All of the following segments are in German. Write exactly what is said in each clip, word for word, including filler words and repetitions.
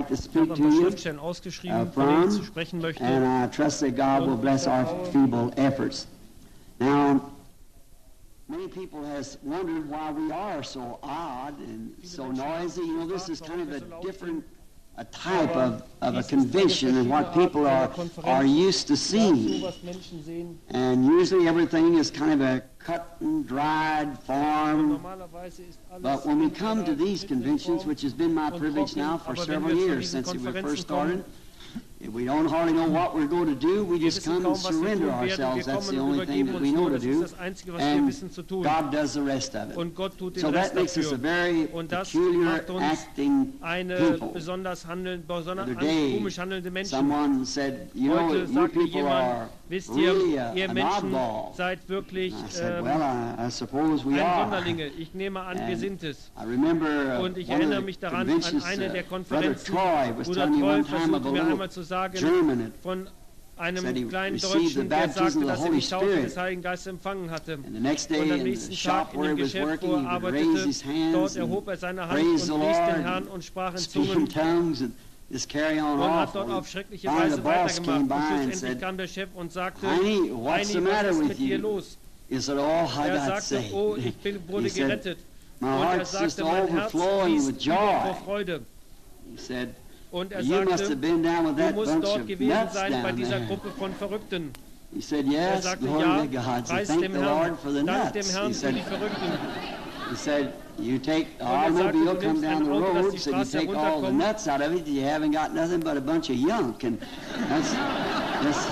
to Ich speak habe to ein paar you Schriftstellen uh, ausgeschrieben, von denen ich zu from, sprechen möchte. and I trust that God will bless our feeble efforts. Now, many people has wondered why we are so odd and so noisy. You know, this is kind of a different a type of, of a convention and what people are, are used to seeing. And usually everything is kind of a cut and dried form. But when we come to these conventions, which has been my privilege now for several years since we first started, we don't hardly know what we're going to do. We just come and surrender ourselves. That's the only thing that we know to do. And God does the rest of it. So that makes us a very peculiar acting people. The other day, someone said, you know, you people are really a, an oddball. And I said, well, I, I suppose we are. Ich nehme an, wir sind es. I remember uh, Und ich one erinnere of mich the daran an conventions, eine der uh, Brother Konferenzen, Troy was Bruder telling me one Troy time of a versuchte mir einmal little zu sagen, German von einem said he kleinen received Deutschen, the der baptism sagte, of the dass er Holy die Taufe Spirit. des Heiligen Geistes empfangen hatte. And the next day Und am in the nächsten shop Tag in where dem he was Geschäft, working, wo he er would raise arbeitete, his hands dort and erhob er seine Hand praise und the pries den Lord Herrn und sprach in speak in Zungen tongues and just carry on und off. hat dort auf schreckliche Finally, the Weise boss came weitergemacht. by Und and schlussendlich said, kam der Chef und sagte, Heini, what's the Heini, was matter ist with mit dir you? los? He said, oh, I Er got sagte, saved. oh, ich bin, wurde He said, gerettet. my Und er heart's just sagte, mein Herz overflowing with fließt über vor joy. Freude. He said, Und er you must sagte, have been down with du that musst bunch dort of gewesen nuts sein bei down dieser there. Gruppe von Verrückten. He said, Er yes, sagte, glory ja, to God. So preis thank dem the Herrn, Lord for the dank dem nuts. Herrn He für said, die Verrückten. he said, you take the Und er sagte, automobile, du come nimmst down ein the Auto, das road, die so you Straße take all the herunterkommt. nuts out of it, you haven't got nothing but a bunch of junk. And that's, that's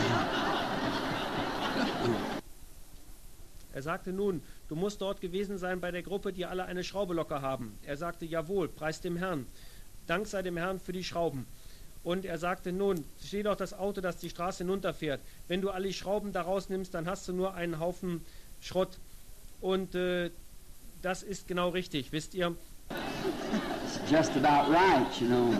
Er sagte nun, du musst dort gewesen sein bei der Gruppe, die alle eine Schraube locker haben. Er sagte, jawohl, preis dem Herrn. Dank sei dem Herrn für die Schrauben. Und er sagte, nun, steh doch das Auto, das die Straße hinunterfährt. Wenn du alle Schrauben da rausnimmst, dann hast du nur einen Haufen Schrott. Und äh, das ist genau richtig, wisst ihr? it's just about right, you know.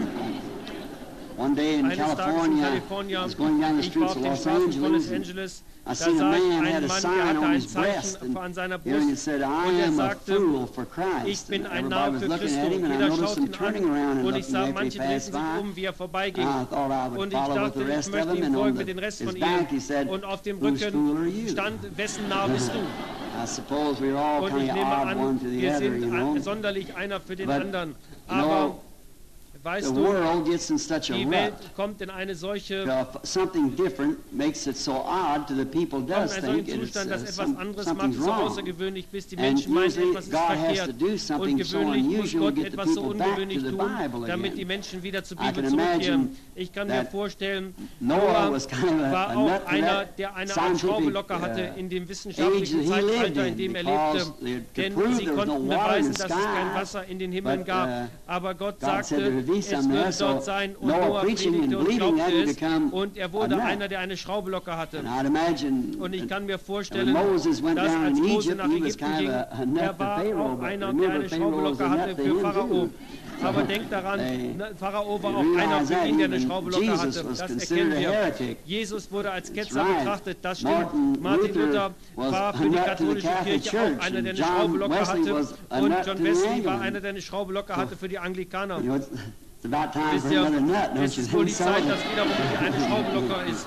One day in Eines Tages in California, I California, was going down the ich war streets auf of den Los Straßen von Los Angeles, and Angeles, I da seen a sah ich man had einen a Mann, der sign hatte on ein his breast, Zeichen and an seiner here Brust it said, I und er am a sagte, fool for ich Christ. bin And ein everybody Narr was für looking Christus. at him, and I Jeder noticed schaut him ihn turning an around and und ich looking sah, after he manche drehten passed sich by. um, wie er vorbeiging. I thought I would Und ich follow with dachte, the ich rest of möchte them, ihm and on folgen the, mit den Rest his von back he ihnen. said, Und auf dem whose fool are Rücken you? stand, wessen Narr bist du? I suppose we're all Und kind ich of nehme odd one an, to the wir other, sind you know. ein- sonderlich einer für den But, anderen. you Aber, know, weißt the du, world gets in such a die Welt rut. kommt in eine solche Uh, something different makes it so odd to the people kommt does in einen think solchen it's, Zustand, uh, dass etwas some, anderes macht something's es so wrong. außergewöhnlich, bis die And Menschen meinen, usually etwas ist God has to verkehrt. do Und something so gewöhnlich muss unusual Gott to get the etwas so people back to ungewöhnlich the tun, Bible damit die again. Menschen wieder zur I Bibel can zurückkehren. imagine Ich kann mir that vorstellen, Noah Noah was kind of a, war a auch nut to einer, that der eine Art Schraube scientific locker hatte uh, in dem age wissenschaftlichen that he lived Zeitalter, in in, dem er because lebte. they- to Denn prove sie there was no konnten water in beweisen, the dass es kein sky, Wasser in den Himmeln but, gab. uh, Aber Gott God said there sagte, would be es some there, wird so dort sein. Und Noah Noah preaching and predigte und believing glaubte had to es. become Und er a wurde nut. einer, der eine Schraube locker hatte. And I'd imagine Und ich that kann mir vorstellen, when Moses went dass down als in Mose Egypt, nach he was Ägypten kind ging, of a, a nut er to war Pharaoh, auch but einer, der remember, eine Schraube Pharaoh was locker a hatte nut to für him Pharao. too. Aber denkt daran, They- ne, Pharao war they auch einer realize für that ihn, der eine even Schraube locker Jesus hatte. was Das considered erkennen a wir. heretic. Jesus wurde als That's Ketzer right. betrachtet, das stimmt. Martin Martin Luther Luther was war a für die nut to the katholische Catholic Kirche Church, auch einer, der and eine Schraube John locker Wesley hatte. was a Und nut John to the Wesley war Anglican. einer, der eine Schraube locker hatte für die Anglikaner. You know, it's, it's about time Wisst for ihr, another nut, don't es you ist wohl think die so? Zeit, dass wiederum eine Schraube locker ist.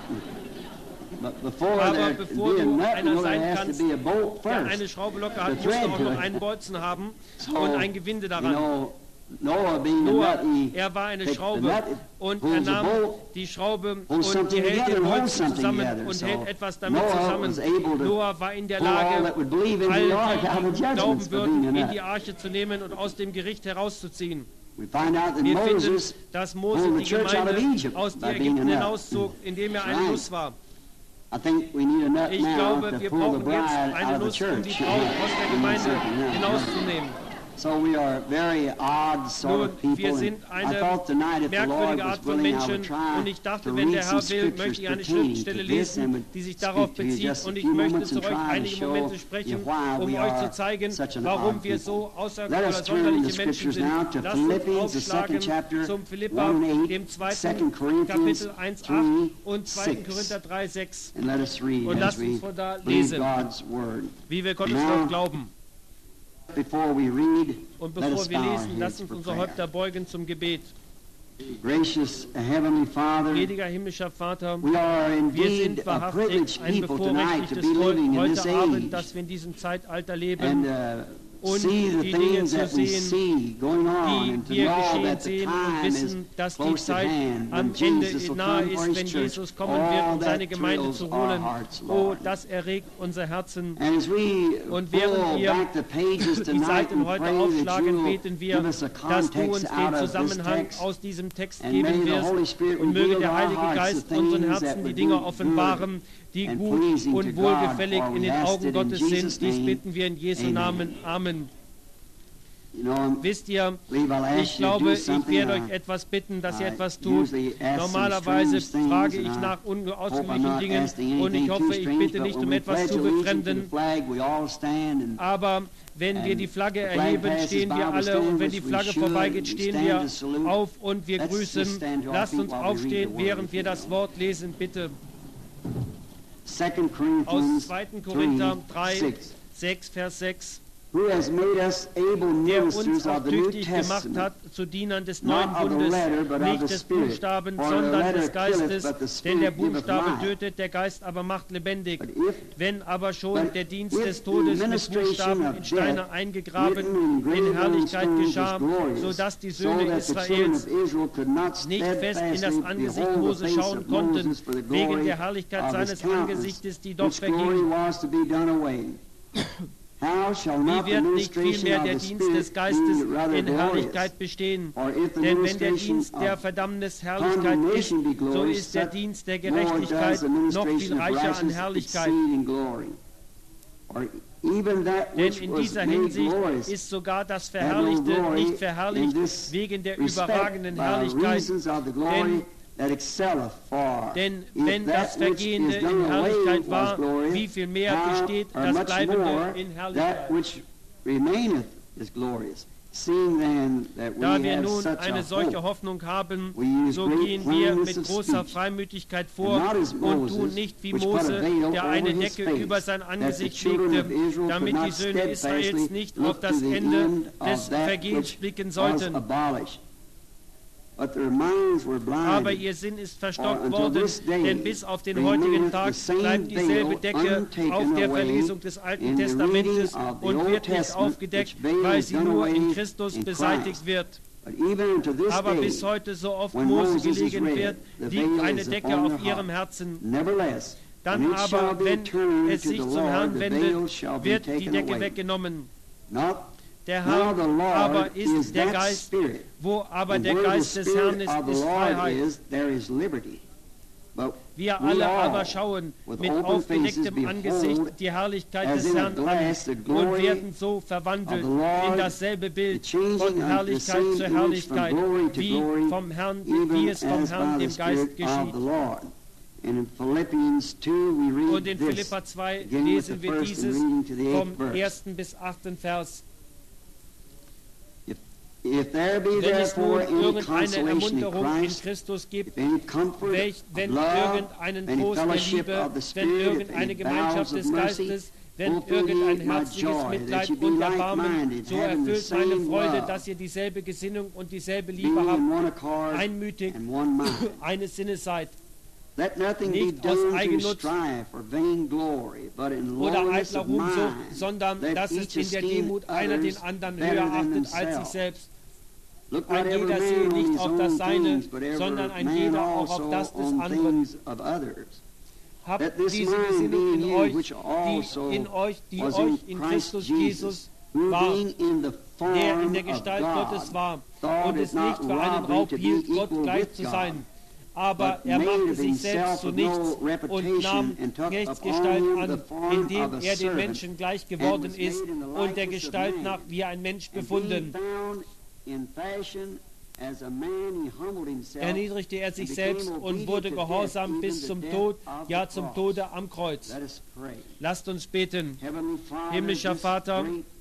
But before Aber there to bevor be a du nut, you einer know, there sein has kannst, to be a bolt der eine first. Schraube locker The hat, musst du thread auch to noch it. einen Bolzen haben So, und ein Gewinde You daran. know, Noah being a Noah, nut, he er war eine takes the Schraube nut, und er pulls the nahm bolt, die Schraube pulls und something die hält together den and holds Bolzen something zusammen together. und So hält etwas damit Noah zusammen. was able to Noah war in der pull all Lage, that would believe into all the ark out of the die judgments glauben for being a würden, in nut. die Arche zu nehmen und aus dem Gericht herauszuziehen. We find out that Wir finden, Moses dass Mose pulled the die church out of Gemeinde Egypt aus by der being a Ägypten nut. hinauszog, indem er ein Right. Nuss war. I think we need a nut Ich now glaube, to wir pull the brauchen jetzt bride eine out of the Nuss, um die church. Braut aus der Gemeinde Yeah. hinauszunehmen. So we are very odd sort Nun, of people. wir and sind I eine thought tonight if the Lord merkwürdige was Art von willing, I Menschen would try und ich dachte, to wenn der read Herr some will, scriptures möchte ich eine pertaining Schriftstelle to this lesen, and would die sich speak darauf to you bezieht just a und ich few möchte moments zu and euch try to einige show Momente you sprechen, why um we euch zu are zeigen, such an warum odd wir people. so außer- Let oder us turn in the sonderliche Menschen scriptures sind. now to Lasst uns Philippians, the second aufschlagen chapter, zum Philippa, one and eight, dem zweiten Second Corinthians Kapitel eins acht three, und zweiten six. Korinther drei sechs, And let us read Und as lasst uns we von da read lesen. God's word. wie wir Gottes Now, Wort glauben. Before we read, Und let us bevor wir bow our lesen, heads lasst uns for unsere prayer. Häupter beugen zum Gebet. Gracious Heavenly Father, Gnädiger himmlischer Vater, we are wir indeed sind a wahrhaftig privileged ein people tonight to bevorrechtigtes be Volk living in heute this Abend, age dass wir in diesem Zeitalter leben and uh, und see the die Dinge things zu that we sehen, see going on die and to wir know geschehen that the sehen und time is wissen, dass die close at Zeit hand am when Ende Jesus will nahe come for ist, His wenn church. Jesus kommen wird, Oh, um seine that Gemeinde thrills zu our holen. hearts, Oh, Lord. das erregt unser Herzen. And as we Und während pull wir back the pages die tonight Seiten and heute pray that aufschlagen, you will beten wir, give us a dass du uns context den out of this Zusammenhang text, aus diesem Text and may geben the wirst Holy Spirit und möge reveal der to our Heilige hearts Geist the unseren things that Herzen die would Dinge be offenbaren, die and gut pleasing to und God, wohlgefällig for in we den ask Augen it in Gottes Jesus' sind. Dies name. bitten wir in Jesu Amen. Namen. Amen. You know, Wisst ihr, believe I'll ask ich you to glaube, do ich something. werde I- euch etwas bitten, dass ihr I etwas tut. usually ask some Normalerweise strange things, frage and ich I nach hope I'm unausgewöhnlichen not Dingen asking und ich anything hoffe, too ich strange, bitte but nicht when um we etwas pledge zu allegiance to the befremden. flag, we all stand and Aber wenn wir And die Flagge the flag erheben, passes stehen by, wir we alle stand, und wenn which die we Flagge should. vorbeigeht, We stehen stand wir to salute. auf und wir Let's just grüßen. stand to our Lasst feet uns while we read aufstehen, the word, während if wir you das will. Wort lesen, bitte. Second Aus Corinthians zweiten Korinther three, drei, six. sechs, Vers sechs. Who has made us able Der uns ministers auch of the New tüchtig gemacht Testament, hat zu Dienern des not neuen of the Bundes, letter, but of nicht the des Spirit. Buchstaben, For the sondern letter des killeth, Geistes, but the denn der Spirit giveth Buchstabe life. tötet, der Geist aber macht lebendig. But if Wenn aber schon But der Dienst if des the Todes mit ministration Buchstaben of in Steine death, eingegraben, written in graven in Herrlichkeit stones, geschah, is glorious, so dass die so Söhne that the children Israels of Israel could not nicht fest in das steadfastly Angesicht behold the Mose face schauen of konnten, Moses for the wegen glory der Herrlichkeit of his seines countenance, Angesichtes, die doch which glory verging. was to be done away. How shall Wie not the wird nicht ministration vielmehr of der the Dienst des Spirit Geistes be rather in glorious? Herrlichkeit bestehen? Or if the Denn wenn der ministration Dienst der of Verdammnis Herrlichkeit ist, condemnation be so glorious, ist der such Dienst der more does Gerechtigkeit the noch ministration viel of reicher an righteousness Herrlichkeit. exceed in glory. Or even that Denn which in was dieser made Hinsicht glorious ist sogar das had no Verherrlichte glory nicht verherrlicht in this wegen der respect überragenden by Herrlichkeit. reasons of the glory Denn that excelleth for. Denn If wenn that das which Vergehende is done in away Herrlichkeit was war, glorious, wie viel mehr how besteht or das much Bleibende more in that Herrlichkeit. which remaineth is glorious. Seeing then that we Da wir have nun such eine a solche hope, Hoffnung haben, we use so great gehen wir plainness mit of großer speech, Freimütigkeit and vor not as und Moses, tun nicht wie which put a Mose, veil der over eine his Decke face, über sein that the Angesicht children legte, of Israel damit could die not Söhne Israels steadfastly nicht look auf das to the Ende end des of that Vergehens which blicken was sollten. abolished. But their minds were Aber blinded. ihr Sinn ist For verstockt until worden, this day denn bis auf den remaineth heutigen Tag the same bleibt dieselbe veil Decke untaken auf der away Verlesung des Alten in the Testamentes reading of the und Old wird nicht Testament, aufgedeckt, which veil weil is sie done nur away in Christus in beseitigt Christ. wird. But even unto this Aber day, bis heute so oft when Mose Moses is gelegen read, wird, the liegt veil eine is Decke upon auf their ihrem heart. Herzen. Nevertheless, Dann when it shall aber, be wenn turned es to sich the zum Lord, Herrn the wendet, veil shall be wird die taken Decke away. weggenommen. Not Der now Herr the Lord aber is ist der that Geist, Spirit. wo aber And der where the Geist des Herrn Spirit ist, of the ist Lord Freiheit. is, there is liberty. But Wir we alle all, aber schauen with mit open aufgedecktem faces, Angesicht behold, die Herrlichkeit as des in a Herrn an glass, the und glory werden so verwandelt of the Lord, in dasselbe Bild the changing von of the Herrlichkeit same zu image Herrlichkeit, from glory to wie glory, vom Herrn, even wie es vom as Herrn, by dem the Geist, Spirit of geschieht. the Lord. And in Philippians two we read Und in this, Philipper zwei beginning with the lesen wir first dieses and reading to the eighth vom verse. ersten bis achten Vers. If, if there be Wenn es nun therefore any irgendeine consolation in Ermunterung in Christ, Christus gibt, if any comfort welch, of wenn love, irgendeinen any Trost der fellowship Liebe, of the wenn Spirit, if irgendeine any Gemeinschaft bowels of des mercy, Geistes, wenn fulfill irgendein ye my herzliches joy, that Mitleid ye be und Erbarmen, like-minded, so having the erfüllt meine same Freude, love, dass ihr dieselbe Gesinnung und dieselbe being Liebe in habt, one accord einmütig, and one mind. eines Sinnes seid, Let nothing be nicht aus done through Eigennutz strife or vain glory, but in oder lowliness eitler of Ruhmsucht, mind, sondern let dass es each in der esteem Demut einer den others anderen better höher than achtet als sich themselves. selbst. Look not Ein every jeder sehe man on nicht his auf das own Seine, things, but every sondern ein man jeder auch auf also das des on anderen. things of others. Habt Let this diese mind Gesinnung be in in you, euch, which also die in euch, die was euch in in Christ Christus Jesus, Jesus who war, being in the form der in der of Gestalt God, Gottes war thought und it es not nicht für einen robbery Raub to be hielt, Gott equal gleich with zu God, sein. Aber but er made machte of sich selbst himself zu of nichts no und reputation nahm and took Knechtsgestalt upon him the an, form indem of a er den servant, Menschen gleich and geworden was ist made in the und der likeness of Gestalt man. nach wie ein Mensch And being befunden. found in fashion as a man, he humbled himself, Erniedrigte er sich and became selbst und obedient wurde to gehorsam death, bis even zum the Tod, death of ja the zum cross. Tode am Kreuz. Let us pray. Lasst uns beten. Heavenly Father, Himmlischer this Vater, great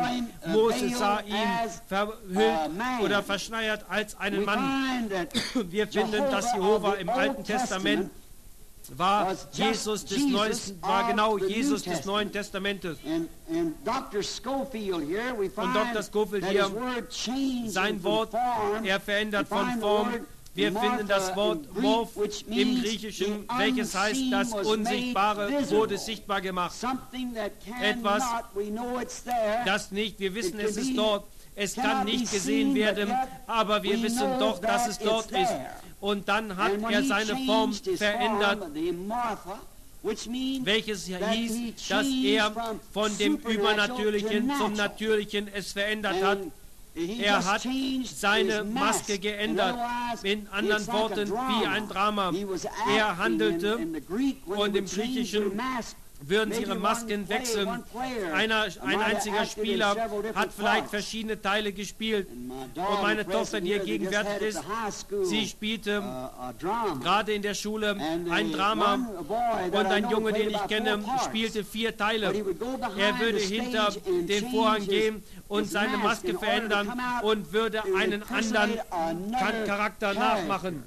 Mann. Mose sah ihn verhüllt oder verschleiert als einen Mann. Wir finden, dass Jehova im Alten Testament war was just Jesus des Jesus Neuen, war of genau the New Jesus des Testament. Neuen Testamentes. And, and Doctor Scofield here, we find Doktor Scofield that hier, his word changed Sein from Wort, form. er verändert We von find the Form. word Wir Martha finden das Wort in Greek, Morph which im means Griechischen, the welches heißt, unseen das was Unsichtbare made visible. wurde sichtbar gemacht. Something that Etwas, cannot, we know it's there. Das nicht, wir wissen, It es can ist be- dort, es cannot kann be nicht gesehen seen, but werden, yet aber wir we wissen know doch, dass that es dort it's ist. there. Und dann hat And when er he seine Form changed his verändert, form, the Martha, which means welches that hieß, he dass er changed von dem from supernatural Übernatürlichen to zum natural. Natürlichen es verändert hat. And he Er just hat changed seine his Maske mask. geändert. And In anderen it's like a Worten, wie ein Drama. He was Er acting handelte in, in the Greek, when und they im would change Griechischen their mask, würden sie maybe ihre one Masken player, wechseln. one player Einer, might ein have einziger acted in Spieler several different hat vielleicht parts. verschiedene Teile gespielt. And my Und daughter meine present Tochter, die hier here, they just gegenwärtig had at ist, the high school, sie spielte uh, a drama. gerade in der Schule And ein the Drama. one boy that Und I ein know Junge, played den ich about kenne, four parts. spielte vier Teile. But he would go behind Er würde the hinter stage and den change Vorhang his- gehen und his seine mask Maske in order to verändern come out und würde and einen anderen impersonate another Charakter character. nachmachen.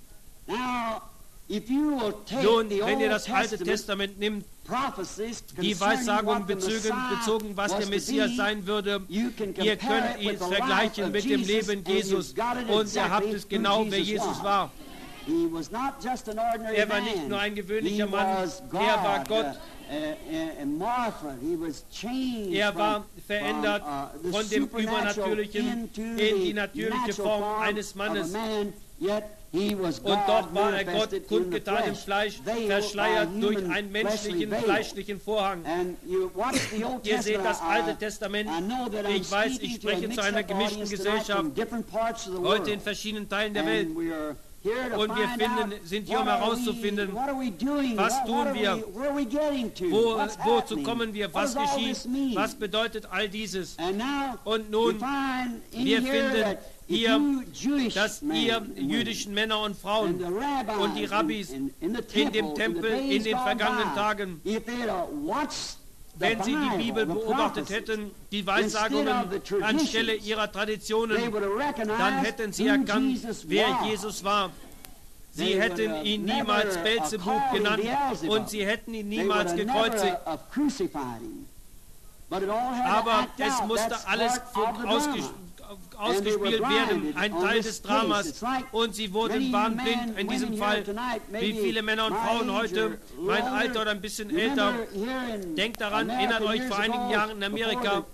Now, if you will take Nun, the wenn ihr Old das Alte Testament Testament nimmt, prophecies die concerning Weissagung what the bezogen, Messiah bezogen, was was der to Messias be, sein würde, you can ihr compare könnt it ihn with the life vergleichen of mit dem Jesus, Leben and you've Jesus. got it Und ihr exactly habt es who genau, wer Jesus Jesus was. war. He was not just an ordinary Er war man. nicht nur ein He gewöhnlicher Mann, was God. er war Gott. Uh, uh, and Martha, he was changed Er war from, verändert from, uh, the von dem supernatural Übernatürlichen into in the die natürliche natural Form form eines of Mannes. a man, yet he was Und God doch war er Gott manifested in the kundgetan im flesh, Fleisch, veiled verschleiert by durch human einen fleshly menschlichen, veil. fleischlichen Vorhang. And you watch the Old Ihr seht Testament, das I- Alte Testament. I know that I'm Ich weiß, speaking ich to a spreche zu einer mixed-up gemischten audience tonight Gesellschaft, from different parts of the heute in world. verschiedenen Teilen der Welt. And we are here to Und wir find finden, out, sind hier, um what are herauszufinden, we- what are we doing? was What- tun what are wir? we- where are we getting to? Wo, What's wozu happening? kommen wir? What Was does all geschieht? this mean? Was bedeutet all dieses? And now Und nun, we find in wir here finden that if hier, you Jewish dass men ihr and women jüdischen Männer und and Frauen the rabbis und die Rabbis in, in, in, the in dem temple, Tempel in, the in days den gone vergangenen by, Tagen, if they'd have watched the wenn sie die Bibel Bible, the beobachtet prophecies, hätten, die instead Weissagungen of the traditions, anstelle ihrer they Traditionen, would have recognized dann hätten sie who erkannt, Jesus wer was. Jesus war. Sie They would hätten have ihn never, niemals uh, Beelzebub called him genannt Beelzebub. und sie hätten ihn They would niemals have gekreuzigt. never, uh, crucified him. But it all had to Aber act es out. musste That's alles part of the ausges drama. ausgespielt werden, ein Teil des Dramas. Und sie wurden wahnblind in diesem Fall. Wie viele Männer und Frauen heute, mein Alter oder ein bisschen älter, denkt daran, erinnert euch vor einigen Jahren in Amerika,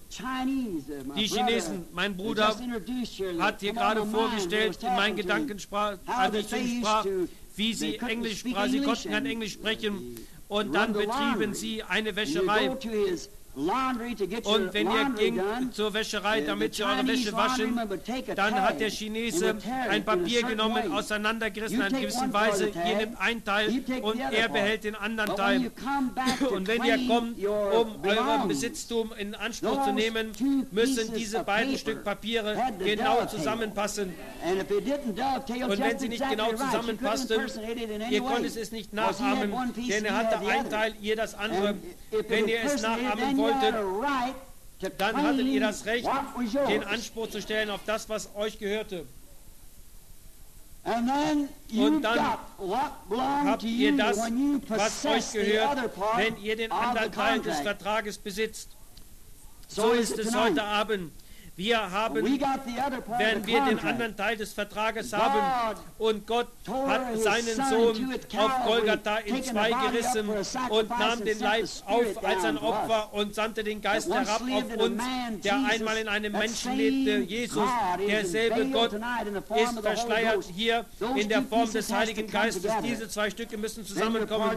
die Chinesen, mein Bruder hat hier gerade vorgestellt, in meinen Gedanken sprach, als ich zu ihm sprach, wie sie Englisch sprachen, sie konnten kein Englisch sprechen. Und dann betrieben sie eine Wäscherei. Und wenn ihr ging zur Wäscherei, damit sie eure Wäsche waschen, dann hat der Chinese ein Papier genommen, auseinandergerissen in einer gewissen Weise. Ihr nehmt einen Teil und er behält den anderen Teil. Und wenn ihr kommt, um euren Besitztum in Anspruch zu nehmen, müssen diese beiden Stück Papiere genau zusammenpassen. Und wenn sie nicht genau zusammenpassten, ihr konntet es nicht nachahmen, denn er hatte ein Teil, ihr das andere. Wenn ihr es nachahmen wolltet, dann hattet ihr das Recht, den Anspruch zu stellen auf das, was euch gehörte. Und dann habt ihr das, was euch gehört, wenn ihr den anderen Teil des Vertrages besitzt. So ist es heute Abend. Wir haben, wenn wir den anderen Teil des Vertrages haben, und Gott hat seinen Sohn auf Golgatha in zwei gerissen und nahm den Leib auf als ein Opfer und sandte den Geist herab auf uns, der einmal in einem Menschen lebte. Jesus, derselbe Gott, ist verschleiert hier in der Form des Heiligen Geistes. Diese zwei Stücke müssen zusammenkommen.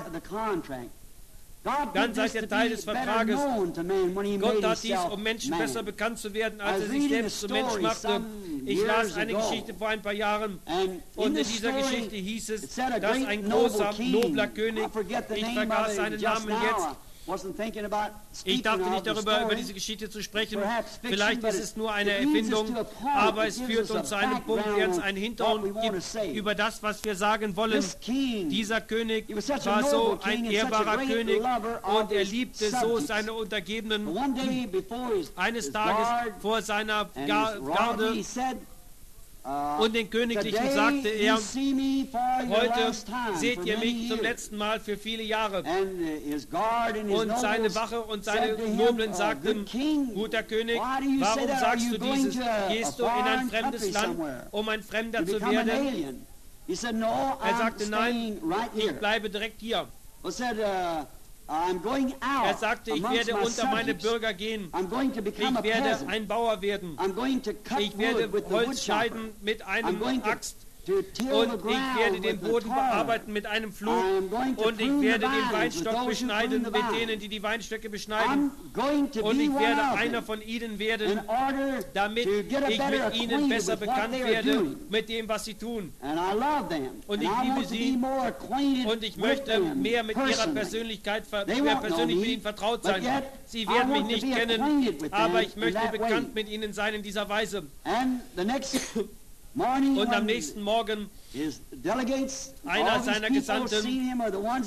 Dann seid ihr Teil des Vertrages. Gott tat dies, um Menschen besser bekannt zu werden, als er sich selbst zum Mensch machte. Ich las eine Geschichte vor ein paar Jahren und in dieser Geschichte hieß es, dass ein großer, nobler König, ich vergaß seinen Namen jetzt, ich dachte nicht darüber, über diese Geschichte zu sprechen. Vielleicht ist es nur eine Erfindung, aber es führt uns zu einem Punkt, der uns einen Hintergrund gibt über das, was wir sagen wollen. Dieser König war so ein ehrbarer König und er liebte so seine Untergebenen. Eines Tages vor seiner Garde Und den Königlichen sagte er, heute seht ihr mich zum letzten Mal für viele Jahre. Und seine Wache und seine Noblen sagten, guter König, warum sagst du dieses? Gehst du in ein fremdes Land, um ein Fremder zu werden? Er sagte, nein, ich bleibe direkt hier. Er sagte, ich werde unter meine Bürger gehen. Ich werde ein Bauer werden. Ich werde Holz schneiden mit einem Axt. Und ich werde den Boden bearbeiten mit einem Pflug. Und ich werde den Weinstock beschneiden mit denen, die die Weinstöcke beschneiden. Und ich werde einer von ihnen werden, damit ich mit ihnen besser bekannt werde mit dem, was sie tun. Und ich liebe sie und ich möchte mehr mit ihrer Persönlichkeit, mehr persönlich mit ihnen vertraut sein. Sie werden mich nicht kennen, aber ich möchte bekannt mit ihnen sein in dieser Weise. Und am nächsten Morgen einer seiner Gesandten, die im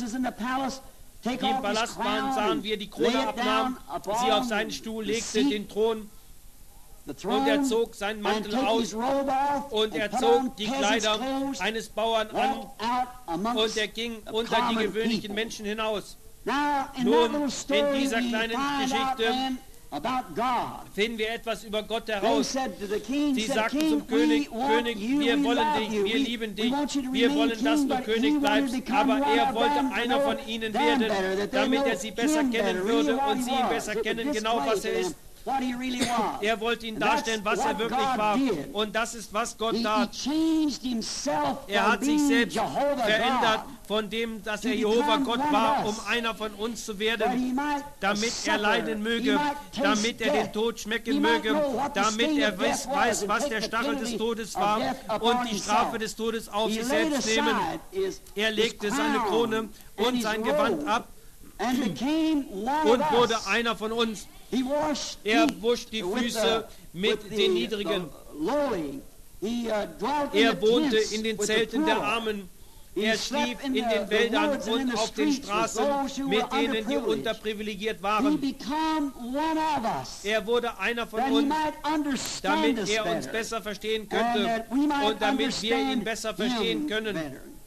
Palast waren, sahen, wie er die Krone abnahm, sie auf seinen Stuhl legte, den Thron, und er zog seinen Mantel aus und er zog die Kleider eines Bauern an und er ging unter die gewöhnlichen Menschen hinaus. Nun, in dieser kleinen Geschichte finden wir etwas über Gott heraus. Sie sagten zum König, König, wir wollen dich, wir lieben dich, wir wollen, dass du König bleibst, aber er wollte einer von ihnen werden, damit er sie besser kennen würde und sie ihn besser kennen, genau was er ist. Er wollte ihn darstellen, was er wirklich war. Und das ist, was Gott tat. Er hat sich selbst verändert von dem, dass er Jehova Gott war, um einer von uns zu werden, damit er leiden möge, damit er den Tod schmecken möge, damit er weiß, weiß, was der Stachel des Todes war und die Strafe des Todes auf sich selbst nehmen. Er legte seine Krone und sein Gewand ab und wurde einer von uns. Er wusch die Füße mit den Niedrigen. Er wohnte in den Zelten der Armen. Er schlief in den Wäldern und auf den Straßen mit denen, die unterprivilegiert waren. Er wurde einer von uns, damit er uns besser verstehen könnte und damit wir ihn besser verstehen können.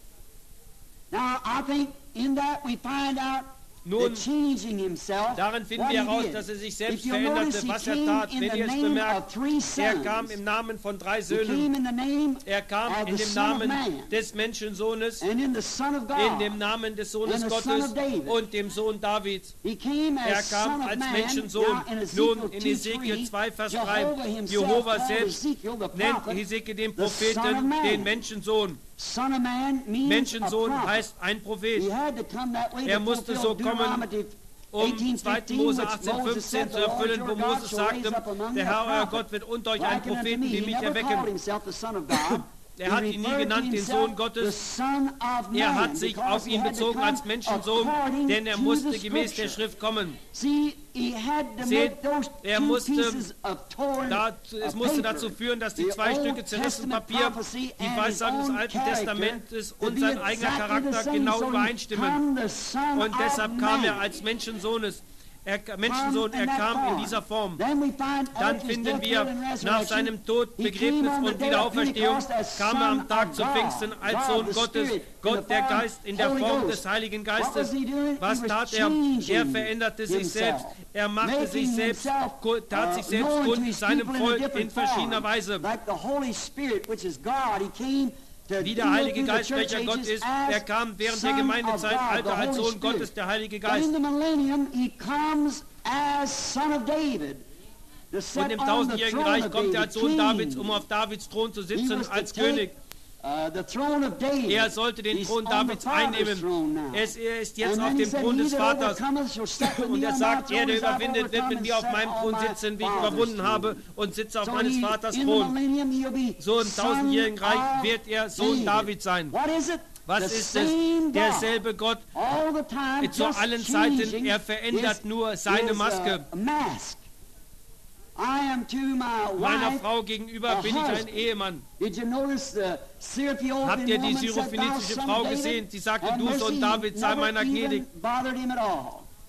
Nun, darin finden wir heraus, dass er sich selbst veränderte, was er tat. Wenn ihr es bemerkt, er kam im Namen von drei Söhnen. Er kam in dem Namen des Menschensohnes, in dem Namen des Sohnes Gottes und dem Sohn Davids. Er kam als Menschensohn. Nun, in Hesekiel zwei, Vers drei, Jehova selbst nennt Hesekiel den Propheten den Menschensohn. Menschensohn heißt ein Prophet. Er musste so kommen, um zweiter Mose achtzehn, fünfzehn zu erfüllen, wo Moses sagte, der Herr, euer Gott, wird unter euch einen Propheten wie mich erwecken. Er hat ihn nie genannt, den Sohn Gottes. Er hat sich auf ihn bezogen als Menschensohn, denn er musste gemäß der Schrift kommen. Seht, er musste, da, es musste dazu führen, dass die zwei Stücke zerrissenes Papier, die Weissagung des Alten Testamentes und sein eigener Charakter genau übereinstimmen. Und deshalb kam er als Menschensohnes. Er, Menschensohn, er kam in dieser Form. Dann finden wir, nach seinem Tod, Begräbnis und Wiederauferstehung, kam er am Tag zu Pfingsten als Sohn Gottes, Gott der Geist in der Form des Heiligen Geistes. Was tat er? Er veränderte sich selbst. Er machte sich selbst, tat sich selbst kund seinem Volk in verschiedener Weise. Wie der Heilige Geist, welcher Gott ist, er kam während der Gemeindezeitalter als Sohn Gottes, der Heilige Geist. Und im tausendjährigen Reich kommt er als Sohn Davids, um auf Davids Thron zu sitzen als König. Er sollte den Thron Davids einnehmen. Es, er ist jetzt auf dem Thron des Vaters. Und er sagt, er, der überwindet, wird mit mir auf meinem Thron sitzen, wie ich überwunden habe, und sitze auf meines Vaters Thron. So im tausendjährigen Reich wird er Sohn Davids sein. Was ist es? Derselbe Gott zu allen Zeiten. Er verändert nur seine Maske. Meiner Frau gegenüber bin ich ein Ehemann. Habt ihr die syrophenizische Frau gesehen? Sie sagte, du Sohn David, sei meiner gnädig.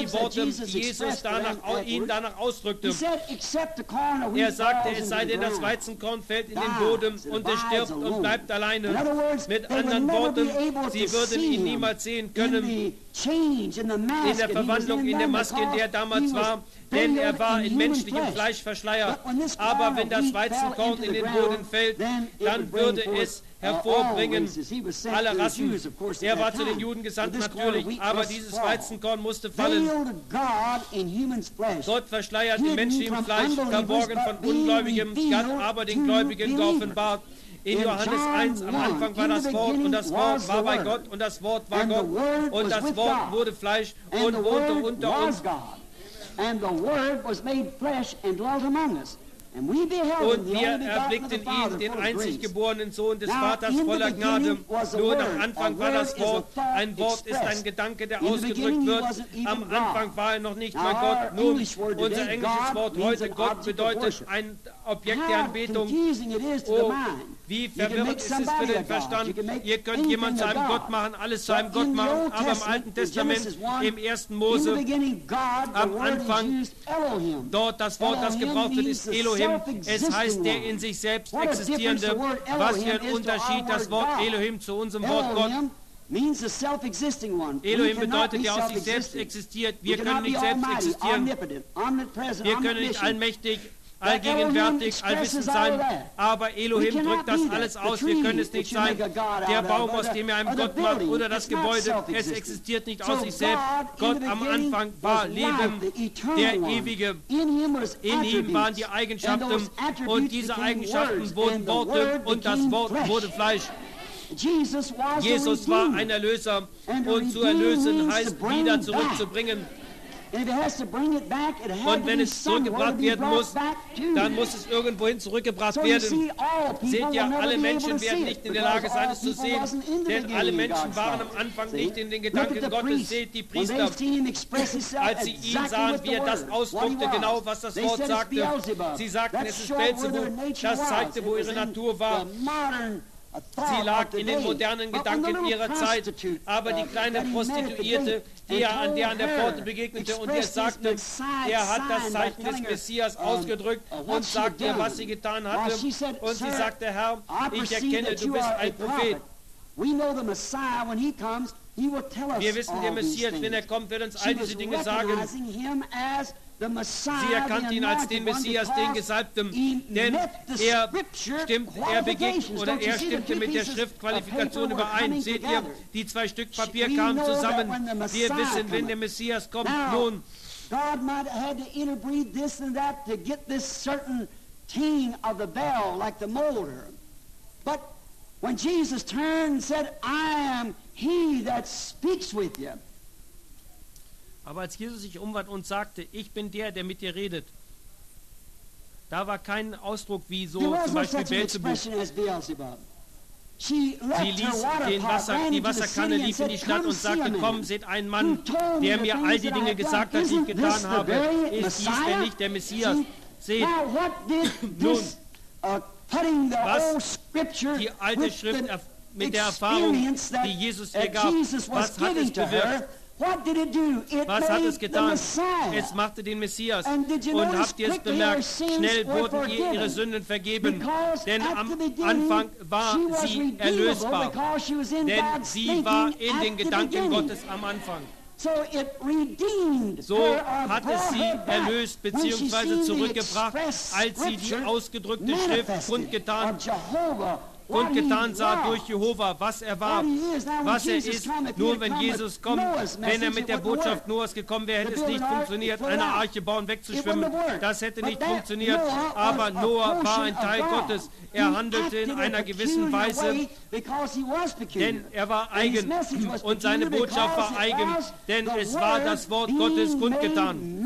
die words that Worte, Jesus die Jesus expressed to them danach, ihn afterward. danach ausdrückte. He said, except the corn of Er wheat sagte, falls es into sei the denn, das ground. Weizenkorn fällt in den dies Boden and und es abides stirbt alone. und bleibt In alleine. other words, Mit they would anderen never be Worten, able sie to würden see ihn him niemals sehen in können the change, in the mask in der that he was Verwandlung, in in der them Maske, in der er because damals he was war, denn er war in menschlichem Fleisch verschleiert. Aber wenn das Weizenkorn in den Boden fällt, dann würde es hervorbringen alle Rassen. Er war zu den Juden gesandt natürlich, aber dieses Weizenkorn musste fallen. Gott verschleiert den Menschen im Fleisch, verborgen von Ungläubigem, Gott aber den Gläubigen geoffenbart. In Johannes eins, am Anfang war das Wort, und das Wort war bei Gott, und das Wort war Gott, und das Wort wurde Fleisch und wohnte unter uns. Und wir erblickten ihn, den einzig geborenen Sohn des Vaters voller Gnade. Nur am Anfang war das Wort. Ein Wort ist ein Gedanke, der ausgedrückt wird. Am Anfang war er noch nicht mal Gott. Nun, unser englisches Wort heute, Gott, bedeutet ein Objekt der Anbetung. Oh, wie verwirrend ist es für den Verstand. Ihr könnt jemand zu einem Gott machen, alles zu einem Gott machen, aber im Alten Testament, im ersten Mose, am Anfang, dort das Wort, das gebraucht wird, ist Elohim. Es heißt der in sich selbst Existierende. Was für ein Unterschied das Wort Elohim zu unserem Wort Gott. Elohim bedeutet, der aus sich selbst existiert. Wir können nicht selbst existieren. Wir können nicht allmächtig, allgegenwärtig, allwissend sein, aber Elohim drückt das alles aus. Wir können es nicht sein. Der Baum, aus dem er einen Gott macht, oder das Gebäude, es existiert nicht aus sich selbst. Gott am Anfang war Leben, der Ewige. In ihm waren die Eigenschaften, und diese Eigenschaften wurden Worte, und das Wort wurde Fleisch. Jesus war ein Erlöser, und zu erlösen heißt wieder zurückzubringen. Und wenn es zurückgebracht werden muss, dann muss es irgendwohin zurückgebracht werden. Seht ihr, alle Menschen werden nicht in der Lage sein, es zu sehen, denn alle Menschen waren am Anfang nicht in den Gedanken Gottes. Seht die Priester, als sie ihn sahen, wie er das ausdrückte, genau was das Wort sagte. Sie sagten, es ist Beelzebub. Das zeigte, wo ihre Natur war. Sie lag in den modernen Gedanken ihrer Zeit, aber die kleine Prostituierte, die er an der an der Pforte begegnete und ihr sagte, er hat das Zeichen des Messias ausgedrückt und sagte ihr, was sie getan hatte. Und sie sagte, Herr, ich erkenne, du bist ein Prophet. Wir wissen, der Messias, wenn er kommt, wird uns all diese Dinge sagen. Sie erkannte ihn als den Messias, den Gesalbten, denn er, stimmt, er, begegnet, oder er stimmte mit der Schriftqualifikation überein. Seht ihr, die zwei Stück Papier kamen zusammen. Wir wissen, wenn der Messias kommt. Nun, God might have had to interbreed this and that to get this certain ting of the bell, like the molder. But when Jesus turned and said, I am he that speaks with you. Aber als Jesus sich umwandte und sagte, ich bin der, der mit dir redet, da war kein Ausdruck wie so zum Beispiel Beelzebub. Sie ließ den Wasser, die Wasserkanne, lief in die Stadt und sagte, komm, seht einen Mann, der mir all die Dinge gesagt hat, die ich getan habe. Ist dies denn nicht der Messias? Seht, nun, was die alte Schrift mit der Erfahrung, die Jesus ihr gab, was hat es bewirkt? Was hat es getan? Es machte den Messias. Und habt ihr es bemerkt, schnell wurden ihr ihre Sünden vergeben. Denn am Anfang war sie erlösbar. Denn sie war in den Gedanken Gottes am Anfang. So hat es sie erlöst bzw. zurückgebracht, als sie die ausgedrückte Schrift kundgetan kundgetan sah durch Jehova, was er war, was er ist. Nur wenn Jesus kommt, wenn er mit der Botschaft Noahs gekommen wäre, hätte es nicht funktioniert, eine Arche bauen, wegzuschwimmen. Das hätte nicht funktioniert, aber Noah war ein Teil Gottes. Er handelte in einer gewissen Weise, denn er war eigen und seine Botschaft war eigen, denn es war das Wort Gottes kundgetan.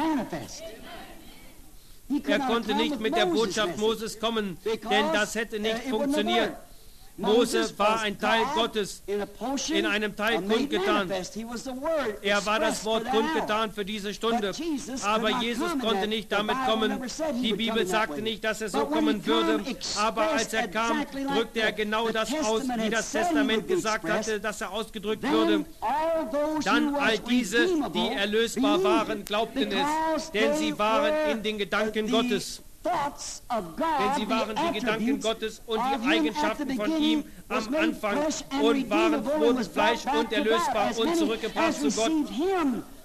Er konnte nicht mit der Botschaft Moses kommen, denn das hätte nicht funktioniert. Mose war ein Teil Gottes, in einem Teil kundgetan. Er war das Wort kundgetan für diese Stunde. Aber Jesus konnte nicht damit kommen. Die Bibel sagte nicht, dass er so kommen würde. Aber als er kam, drückte er genau das aus, wie das Testament gesagt hatte, dass er ausgedrückt würde. Dann all diese, die erlösbar waren, glaubten es, denn sie waren in den Gedanken Gottes. Denn sie waren die Gedanken Gottes und die Eigenschaften von ihm am Anfang und waren wurden Fleisch und erlösbar und zurückgebracht zu Gott.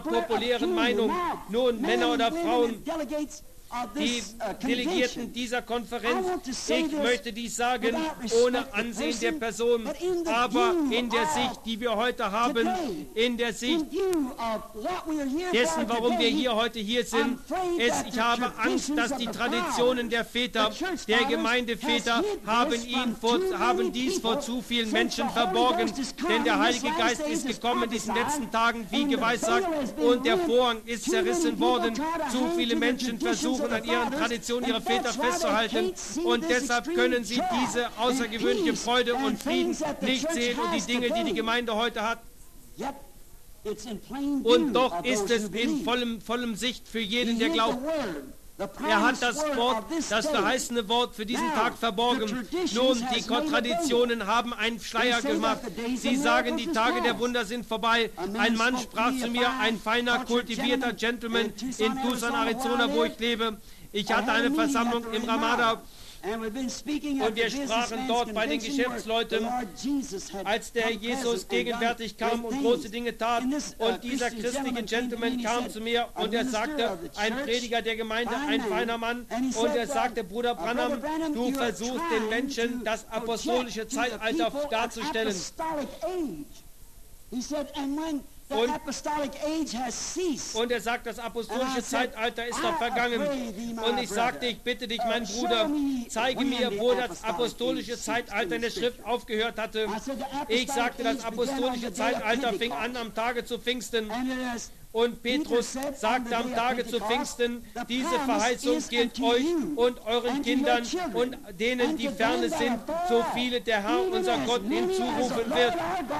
populären Meinung. Nun, Männer oder Frauen, die Delegierten dieser Konferenz, ich möchte dies sagen, ohne Ansehen der Person, aber in der Sicht, die wir heute haben, in der Sicht dessen, warum wir hier heute hier sind, es, ich habe Angst, dass die Traditionen der Väter, der Gemeindeväter, haben, ihn vor, haben dies vor zu vielen Menschen verborgen, denn der Heilige Geist ist gekommen in diesen letzten Tagen, wie geweissagt, und der Vorhang ist zerrissen worden. Zu viele Menschen versuchen, an ihren Traditionen ihrer Väter festzuhalten, und deshalb können sie diese außergewöhnliche Freude und Frieden nicht sehen und die Dinge, die die Gemeinde heute hat. Und doch ist es in vollem, vollem Sicht für jeden, der glaubt. Er hat das Wort, das verheißene Wort für diesen Tag verborgen. Nun, die Traditionen haben einen Schleier gemacht. Sie sagen, die Tage der Wunder sind vorbei. Ein Mann sprach zu mir, ein feiner, kultivierter Gentleman in Tucson, Arizona, wo ich lebe. Ich hatte eine Versammlung im Ramada. Und wir sprachen dort bei den Geschäftsleuten, als der Jesus gegenwärtig kam und große Dinge tat. Und dieser christliche Gentleman kam zu mir und er sagte, ein Prediger der Gemeinde, ein feiner Mann, und er sagte, Bruder Branham, du versuchst den Menschen das apostolische Zeitalter darzustellen. Und, und er sagt, das apostolische Zeitalter ist doch vergangen. Und ich sagte, ich bitte dich, mein Bruder, zeige mir, wo das apostolische Zeitalter in der Schrift aufgehört hatte. Ich sagte, das apostolische Zeitalter fing an am Tage zu Pfingsten. Und Petrus sagte am Tage zu Pfingsten, diese Verheißung gilt euch und euren Kindern und denen, die ferne sind, so viele der Herr, unser Gott, hinzurufen wird.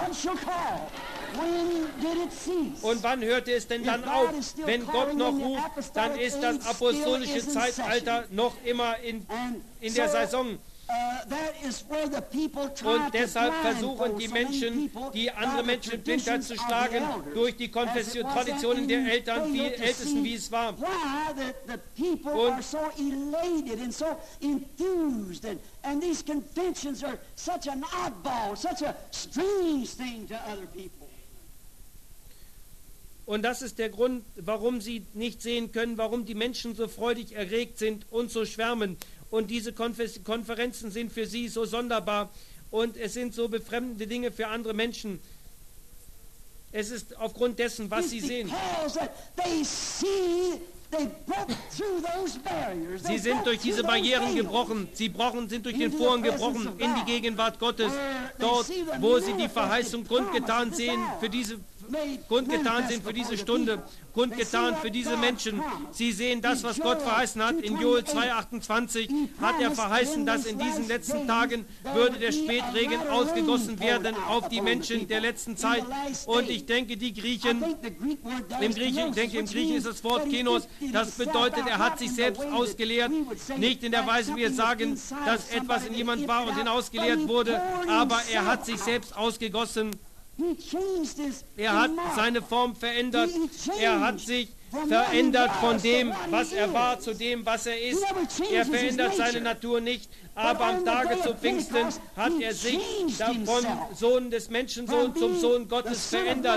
Und wann hörte es denn dann auf? Wenn Gott noch ruft, dann ist das apostolische Zeitalter noch immer in, in der Saison. Und deshalb versuchen die Menschen, die andere Menschen in Blindheit zu schlagen, durch die Konfession, Traditionen der Eltern, wie Ältesten, wie es war. Und and these conventions are such an oddball, such a strange thing to other people. Und das ist der Grund, warum sie nicht sehen können, warum die Menschen so freudig erregt sind und so schwärmen. Und diese Konfer- Konferenzen sind für sie so sonderbar und es sind so befremdende Dinge für andere Menschen. Es ist aufgrund dessen, was sie sehen. Sie sind durch diese Barrieren gebrochen. Sie brochen, sind durch den Vorhang gebrochen in die Gegenwart Gottes. Dort, wo sie die Verheißung kundgetan sehen für diese kundgetan sind für diese Stunde, kundgetan für diese Menschen. Sie sehen das, was Gott verheißen hat. In Joel zwei achtundzwanzig hat er verheißen, dass in diesen letzten Tagen würde der Spätregen ausgegossen werden auf die Menschen der letzten Zeit. Und ich denke, die Griechen, im Griechen, ich denke, im Griechen ist das Wort Kenos, das bedeutet, er hat sich selbst ausgeleert, nicht in der Weise, wie wir sagen, dass etwas in jemand war und hinausgeleert wurde, aber er hat sich selbst ausgegossen. Er hat seine Form verändert. Er hat sich verändert von dem, was er war, zu dem, was er ist. Er verändert seine Natur nicht. Aber am Tage zu Pfingsten hat er sich vom Sohn des Menschensohns zum Sohn Gottes verändert.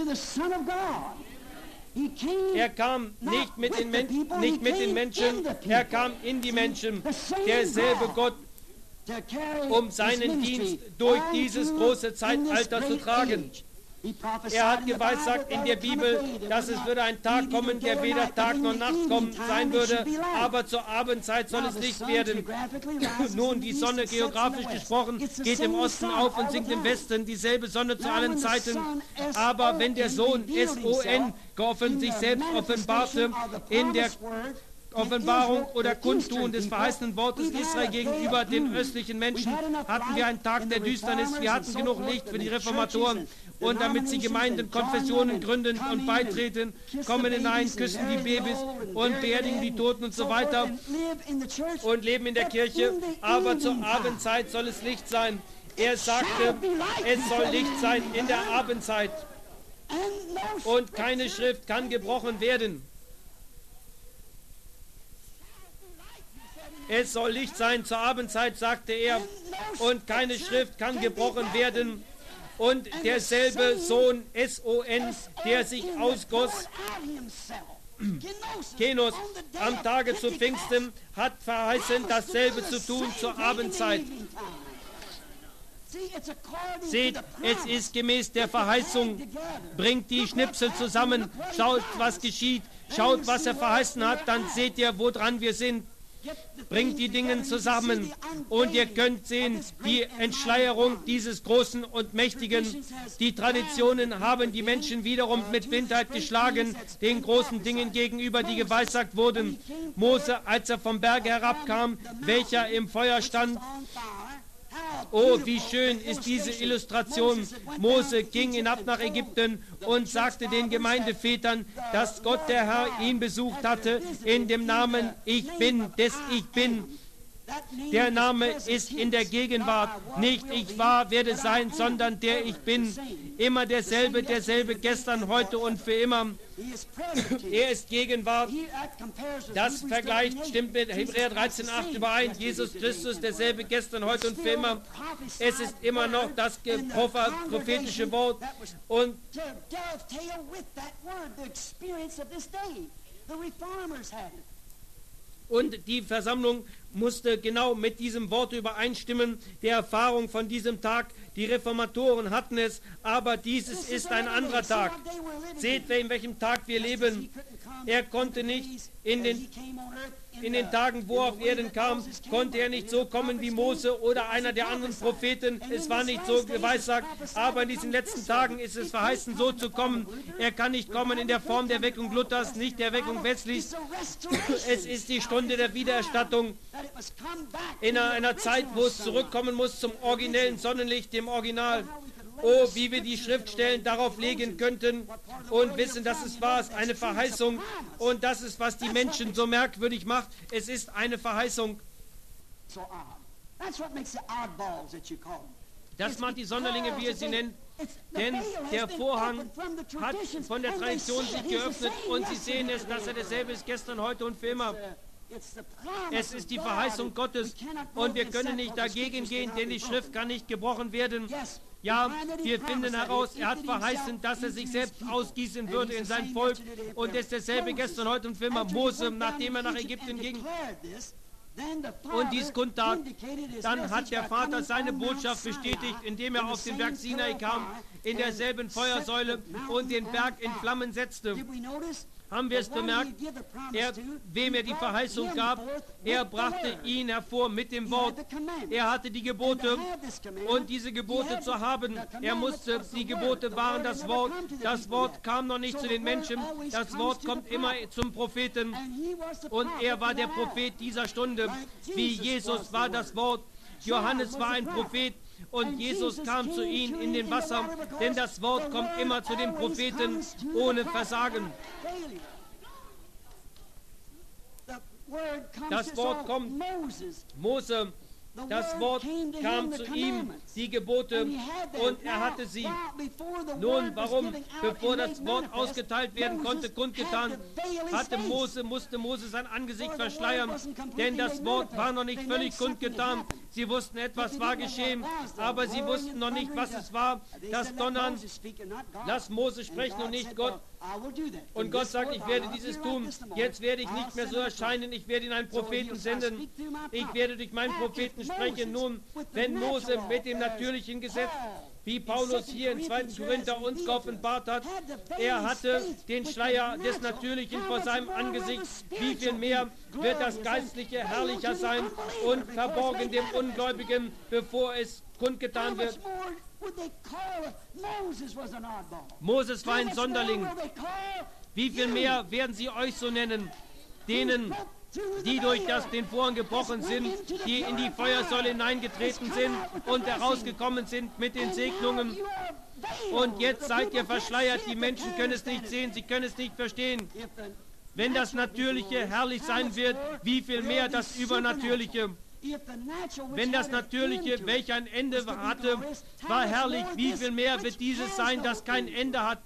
Er kam nicht mit den, Men nicht mit den Menschen, er kam in die Menschen. Derselbe Gott, um seinen Dienst durch dieses große Zeitalter zu tragen. Er hat geweissagt in der Bibel, dass es würde ein Tag kommen, der weder Tag noch Nacht kommen sein würde, aber zur Abendzeit soll es Licht werden. Nun, die Sonne, geografisch gesprochen, geht im Osten auf und sinkt im Westen, dieselbe Sonne zu allen Zeiten. Aber wenn der Sohn, S O N, geoffen, sich selbst offenbarte in der Offenbarung oder Kundtun des verheißenen Wortes Israel gegenüber den östlichen Menschen, hatten wir einen Tag der Düsternis, wir hatten genug Licht für die Reformatoren und damit sie Gemeinden, Konfessionen gründen und beitreten, kommen hinein, küssen die Babys und beerdigen die Toten und so weiter und leben in der Kirche, aber zur Abendzeit soll es Licht sein. Er sagte, es soll Licht sein in der Abendzeit und keine Schrift kann gebrochen werden. Es soll Licht sein zur Abendzeit, sagte er, und keine Schrift kann gebrochen werden. Und derselbe Sohn, S O N, der sich ausgoss, Kenos am Tage zu Pfingsten hat verheißen, dasselbe zu tun zur Abendzeit. Seht, es ist gemäß der Verheißung. Bringt die Schnipsel zusammen, schaut, was geschieht, schaut, was er verheißen hat, dann seht ihr, woran wir sind. Bringt die Dinge zusammen und ihr könnt sehen, die Entschleierung dieses Großen und Mächtigen. Die Traditionen haben die Menschen wiederum mit Blindheit geschlagen, den großen Dingen gegenüber, die geweissagt wurden. Mose, als er vom Berge herabkam, welcher im Feuer stand. Oh, wie schön ist diese Illustration. Mose ging hinab nach Ägypten und sagte den Gemeindevätern, dass Gott der Herr ihn besucht hatte in dem Namen Ich Bin, des Ich Bin. Der Name ist in der Gegenwart, nicht ich war, werde sein, sondern der Ich Bin. Immer derselbe, derselbe gestern, heute und für immer. Er ist Gegenwart. Das vergleicht, stimmt mit Hebräer dreizehn Acht überein. Jesus Christus, derselbe gestern, heute und für immer. Es ist immer noch das prophetische Wort. Und Und die Versammlung musste genau mit diesem Wort übereinstimmen, der Erfahrung von diesem Tag. Die Reformatoren hatten es, aber dieses ist ein anderer Tag. Seht, in welchem Tag wir leben. Er konnte nicht in den, in den Tagen, wo er auf Erden kam, konnte er nicht so kommen wie Mose oder einer der anderen Propheten. Es war nicht so geweissagt, aber in diesen letzten Tagen ist es verheißen, so zu kommen. Er kann nicht kommen in der Form der Weckung Luthers, nicht der Weckung Wesleys. Es ist die Stunde der Wiedererstattung. In einer Zeit, wo es zurückkommen muss zum originellen Sonnenlicht, dem Original. Oh, wie wir die Schriftstellen darauf legen könnten und wissen, dass es wahr ist, eine Verheißung. Und das ist, was die Menschen so merkwürdig macht. Es ist eine Verheißung. Das macht die Sonderlinge, wie ihr sie nennt. Denn der Vorhang hat von der Tradition sich geöffnet und sie sehen es, dass er dasselbe ist gestern, heute und für immer. Es ist die Verheißung Gottes und wir können nicht dagegen gehen, denn die Schrift kann nicht gebrochen werden. Ja, wir finden heraus, er hat verheißen, dass er sich selbst ausgießen würde in sein Volk und es ist derselbe gestern, heute und für immer. Mose, nachdem er nach Ägypten ging und dies kundtat, dann hat der Vater seine Botschaft bestätigt, indem er auf den Berg Sinai kam, in derselben Feuersäule und den Berg in Flammen setzte. Haben wir es bemerkt? Er, wem er die Verheißung gab, er brachte ihn hervor mit dem Wort. Er hatte die Gebote und diese Gebote zu haben. Er musste, die Gebote waren das Wort. Das Wort kam noch nicht zu den Menschen. Das Wort kommt immer zum Propheten. Und er war der Prophet dieser Stunde. Wie Jesus war das Wort. Johannes war ein Prophet. Und Jesus kam zu ihnen in den Wasser, denn das Wort kommt immer zu den Propheten ohne Versagen. Das Wort kommt, Mose, das Wort kam zu ihm, die Gebote, und er hatte sie. Nun, warum? Bevor das Wort ausgeteilt werden konnte, kundgetan, hatte Mose, musste Mose sein Angesicht verschleiern, denn das Wort war noch nicht völlig kundgetan. Sie wussten, etwas war geschehen, aber sie wussten noch nicht, was es war. Das Donnern, lass Mose sprechen und nicht Gott. Und Gott sagt, ich werde dieses tun. Jetzt werde ich nicht mehr so erscheinen, ich werde ihn einen Propheten senden. Ich werde durch meinen Propheten sprechen. Nun, wenn Mose mit dem natürlichen Gesetz, wie Paulus hier in zweiten Korinther uns geoffenbart hat, er hatte den Schleier des Natürlichen vor seinem Angesicht. Wie viel mehr wird das Geistliche herrlicher sein und verborgen dem Ungläubigen, bevor es kundgetan wird. Moses war ein Sonderling. Wie viel mehr werden sie euch so nennen? Denen, die durch das, den Vorhang gebrochen sind, die in die Feuersäule hineingetreten sind und herausgekommen sind mit den Segnungen. Und jetzt seid ihr verschleiert, die Menschen können es nicht sehen, sie können es nicht verstehen. Wenn das Natürliche herrlich sein wird, wie viel mehr das Übernatürliche. Wenn das Natürliche, welch ein Ende hatte, war herrlich, wie viel mehr wird dieses sein, das kein Ende hat.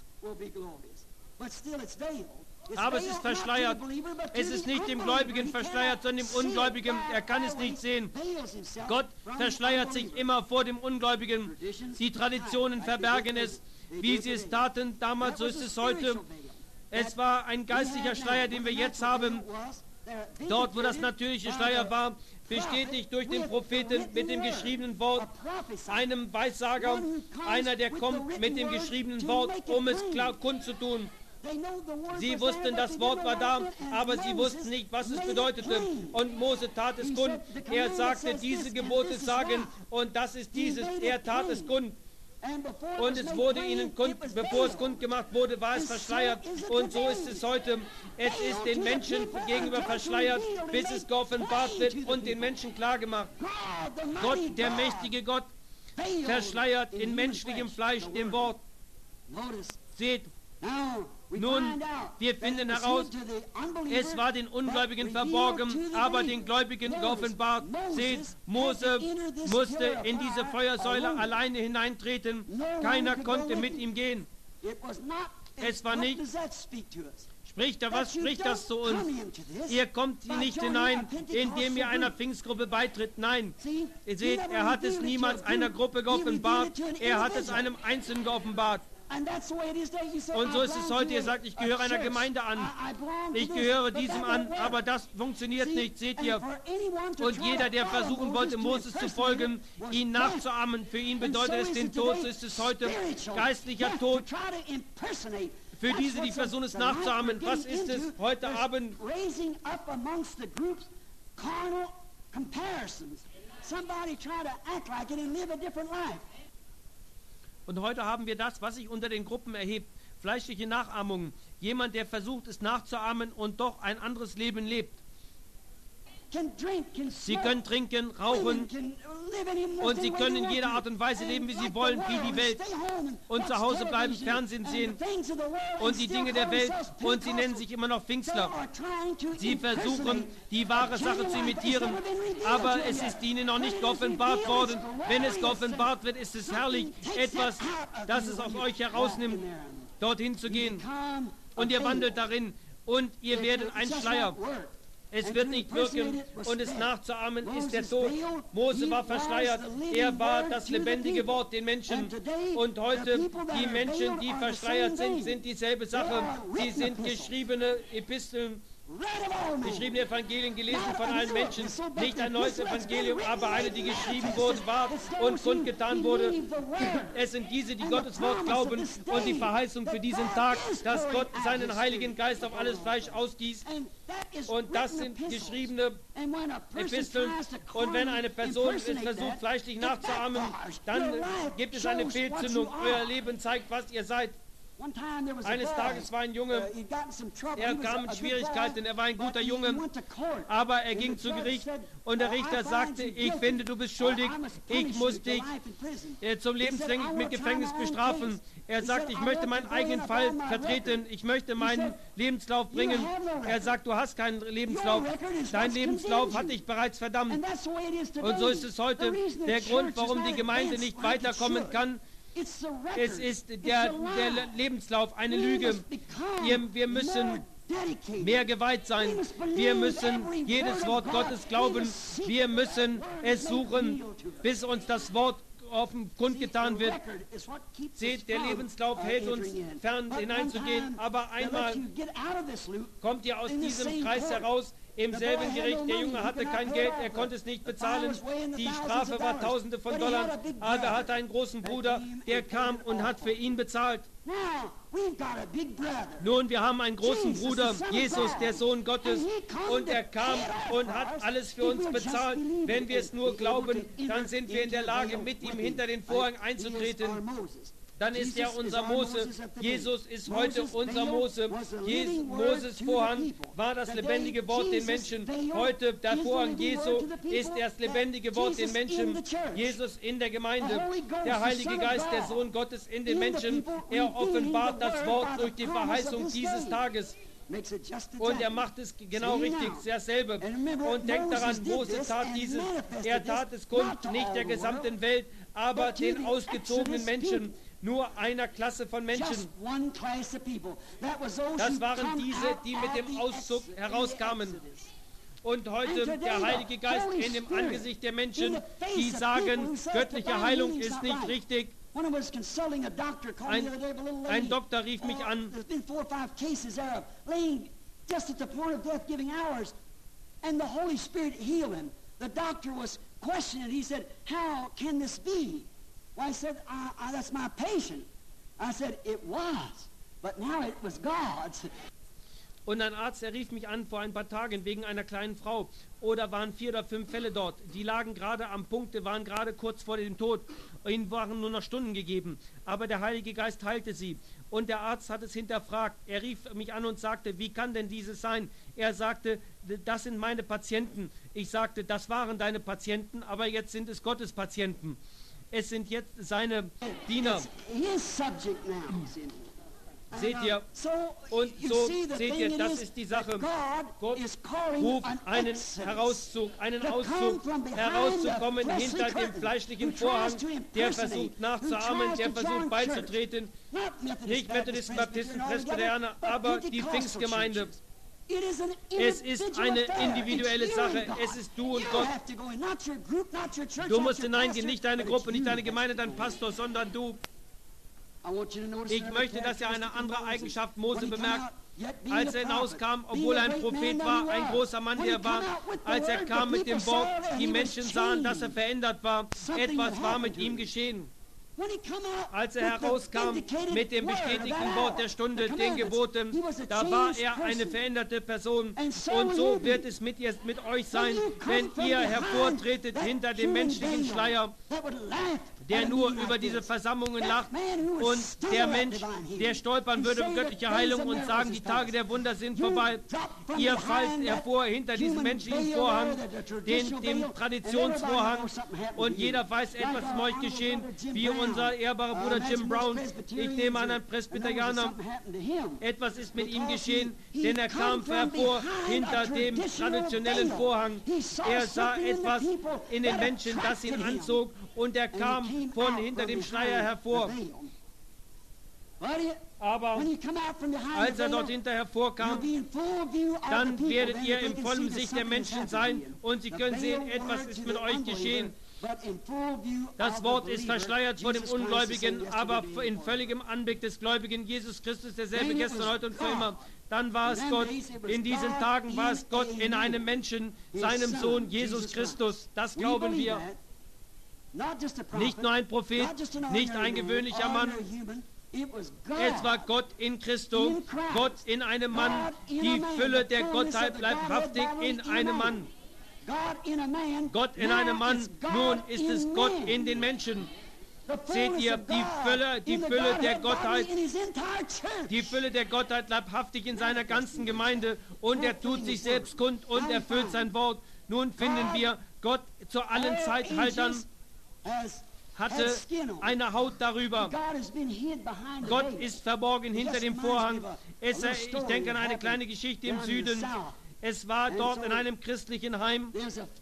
Aber es ist verschleiert. Es ist nicht dem Gläubigen verschleiert, sondern dem Ungläubigen. Er kann es nicht sehen. Gott verschleiert sich immer vor dem Ungläubigen. Die Traditionen verbergen es, wie sie es taten damals, so ist es heute. Es war ein geistlicher Schleier, den wir jetzt haben. Dort, wo das natürliche Schleier war, bestätigt durch den Propheten mit dem geschriebenen Wort, einem Weissager, einer, der kommt mit dem geschriebenen Wort, um es klar kundzutun. Sie wussten, das Wort war da, aber sie wussten nicht, was es bedeutete. Und Mose tat es kund. Er sagte, diese Gebote sagen, und das ist dieses. Er tat es kund. Und es wurde ihnen kund, bevor es kund gemacht wurde, war es verschleiert. Und so ist es heute. Es ist den Menschen gegenüber verschleiert, bis es geoffenbart wird und den Menschen klargemacht. Gott, der mächtige Gott, verschleiert in menschlichem Fleisch dem Wort. Seht, nun, wir finden heraus, es war den Ungläubigen verborgen, aber den Gläubigen geoffenbart. Seht, Mose musste in diese Feuersäule alleine hineintreten. Keiner konnte mit ihm gehen. Es war nicht, spricht er, was spricht das zu uns? Ihr kommt nicht hinein, indem ihr einer Pfingstgruppe beitritt. Nein, ihr seht, er hat es niemals einer Gruppe geoffenbart, er hat es einem Einzelnen geoffenbart. Und so ist es heute, ihr sagt, ich gehöre einer Gemeinde an, ich gehöre diesem an, aber das funktioniert nicht, seht ihr. Und jeder, der versuchen wollte, Moses zu folgen, ihn nachzuahmen, für ihn bedeutet es den Tod, so ist es heute, geistlicher Tod. Für diese, die versuchen es nachzuahmen, was ist es heute Abend? Und heute haben wir das, was sich unter den Gruppen erhebt, fleischliche Nachahmungen. Jemand, der versucht, es nachzuahmen und doch ein anderes Leben lebt. Sie können trinken, rauchen und sie können in jeder Art und Weise leben, wie sie wollen, wie die Welt. Und zu Hause bleiben, Fernsehen sehen und die Dinge der Welt. Und sie nennen sich immer noch Pfingstler. Sie versuchen, die wahre Sache zu imitieren, aber es ist ihnen noch nicht geoffenbart worden. Wenn es geoffenbart wird, ist es herrlich. Etwas, das es aus euch herausnimmt, dorthin zu gehen. Und ihr wandelt darin und ihr werdet ein Schleier. Es wird nicht wirken und es nachzuahmen ist der Tod. Mose war verschleiert, er war das lebendige Wort den Menschen. Und heute, die Menschen, die verschleiert sind, sind dieselbe Sache. Sie sind geschriebene Episteln, geschriebene Evangelien, gelesen von allen Menschen. Nicht ein neues Evangelium, aber eine, die geschrieben wurde, war und kundgetan wurde. Es sind diese, die Gottes Wort glauben und die Verheißung für diesen Tag, dass Gott seinen Heiligen Geist auf alles Fleisch ausgießt. Und das sind geschriebene Episteln. Und wenn eine Person es versucht, fleischlich nachzuahmen, dann gibt es eine Fehlzündung. Euer Leben zeigt, was ihr seid. Eines Tages war ein Junge, er kam in Schwierigkeiten, er war ein guter Junge, aber er ging zu Gericht und der Richter sagte, ich finde, du bist schuldig, ich muss dich äh, zum lebenslänglich mit Gefängnis bestrafen. Er sagt, ich möchte meinen eigenen Fall vertreten, ich möchte meinen Lebenslauf bringen. Er sagt, du hast keinen Lebenslauf, dein Lebenslauf hat dich bereits verdammt. Und so ist es heute. Der Grund, warum die Gemeinde nicht weiterkommen kann, es ist der, der Lebenslauf eine Lüge. Wir, wir müssen mehr geweiht sein. Wir müssen jedes Wort Gottes glauben. Wir müssen es suchen, bis uns das Wort offen kundgetan wird. Seht, der Lebenslauf hält uns fern hineinzugehen, aber einmal kommt ihr aus diesem Kreis heraus. Im selben Gericht, der Junge hatte kein Geld, er konnte es nicht bezahlen. Die Strafe war Tausende von Dollar, aber er hatte einen großen Bruder, der kam und hat für ihn bezahlt. Nun, wir haben einen großen Bruder, Jesus, der Sohn Gottes, und er kam und hat alles für uns bezahlt. Wenn wir es nur glauben, dann sind wir in der Lage, mit ihm hinter den Vorhang einzutreten. Dann ist er unser Mose. Jesus ist heute unser Mose. Jesus, Moses Vorhang war das lebendige Wort den Menschen. Heute der Vorhang Jesu ist das lebendige Wort den Menschen. Jesus in der Gemeinde. Der Heilige Geist, der Sohn Gottes in den Menschen. Er offenbart das Wort durch die Verheißung dieses Tages. Und er macht es genau richtig, dasselbe. Und denkt daran, Mose tat dieses. Er tat es kund, nicht der gesamten Welt, aber den ausgezogenen Menschen. Nur einer Klasse von Menschen. Das waren diese, die mit dem Auszug herauskamen. Und heute der Heilige Geist in dem Angesicht der Menschen, die sagen, göttliche Heilung ist nicht richtig. when I was consulting a doctor, called Ein, me the other day, a little lady. ein Doktor rief mich uh, an. There's been four or five cases there of laying just at the point of death, giving hours, and the Holy Spirit healed him. The doctor was questioning. He said, "How can this be?" Well, I said, I, I, "That's my patient." I said, "It was, but now it was God's." Und ein Arzt, er rief mich an vor ein paar Tagen wegen einer kleinen Frau. Oder waren vier oder fünf Fälle dort. Die lagen gerade am Punkte, waren gerade kurz vor dem Tod. Ihnen waren nur noch Stunden gegeben. Aber der Heilige Geist heilte sie. Und der Arzt hat es hinterfragt. Er rief mich an und sagte, wie kann denn dieses sein? Er sagte, das sind meine Patienten. Ich sagte, das waren deine Patienten, aber jetzt sind es Gottes Patienten. Es sind jetzt seine Diener. His subject now. Seht ihr? Und so seht ihr, das ist die Sache. Gott ruft einen Herauszug, einen Auszug, herauszukommen hinter dem fleischlichen Vorhang, der versucht nachzuahmen, der versucht beizutreten. Nicht Methodisten, Baptisten, Presbyterianer, aber die Pfingstgemeinde. Es ist eine individuelle Sache. Es ist du und Gott. Du musst hineingehen, nicht deine Gruppe, nicht deine Gemeinde, dein Pastor, sondern du. Ich möchte, dass ihr eine andere Eigenschaft Mose bemerkt. Als er hinauskam, obwohl er ein Prophet war, ein großer Mann, der war, als er kam mit dem Wort, die Menschen sahen, dass er verändert war. Etwas war mit ihm geschehen. Als er herauskam mit dem bestätigten Wort der Stunde, den Geboten, da war er eine veränderte Person. Und so wird es mit, ihr, mit euch sein, wenn ihr hervortretet hinter dem menschlichen Schleier, der nur über diese Versammlungen lacht, und der Mensch, der stolpern würde um göttliche Heilung und sagen, die Tage der Wunder sind vorbei. Ihr fallt hervor hinter diesem menschlichen Vorhang, den, dem Traditionsvorhang, und jeder weiß etwas ist euch geschehen, wie unser ehrbarer Bruder Jim Brown. Ich nehme an, ein Presbyterianer. Etwas ist mit ihm geschehen, denn er kam hervor hinter dem traditionellen Vorhang. Er sah etwas in den Menschen, das ihn anzog, und er kam von hinter dem Schleier hervor. Aber als er dort hinter hervorkam, dann werdet ihr im vollen Sicht der Menschen sein, und sie können sehen, etwas ist mit euch geschehen. Das Wort ist verschleiert vor dem Ungläubigen, aber in völligem Anblick des Gläubigen Jesus Christus, derselbe gestern, heute und für immer. Dann war es Gott, in diesen Tagen war es Gott in einem Menschen, seinem Sohn Jesus Christus. Das glauben wir. Nicht nur ein Prophet, nicht ein gewöhnlicher Mann. Es war Gott in Christus, Gott in einem Mann. Die Fülle der Gottheit bleibt haftig in einem Mann. Gott in einem Mann, nun ist es Gott in den Menschen. Seht ihr, die Fülle, die Fülle der Gottheit, die Fülle der Gottheit bleibt haftig in seiner ganzen Gemeinde, und er tut sich selbst kund und erfüllt sein Wort. Nun finden wir, Gott zu allen Zeithaltern hatte eine Haut darüber. Gott ist verborgen hinter dem Vorhang. Es, ich denke an eine kleine Geschichte im Süden. Es war dort in einem christlichen Heim.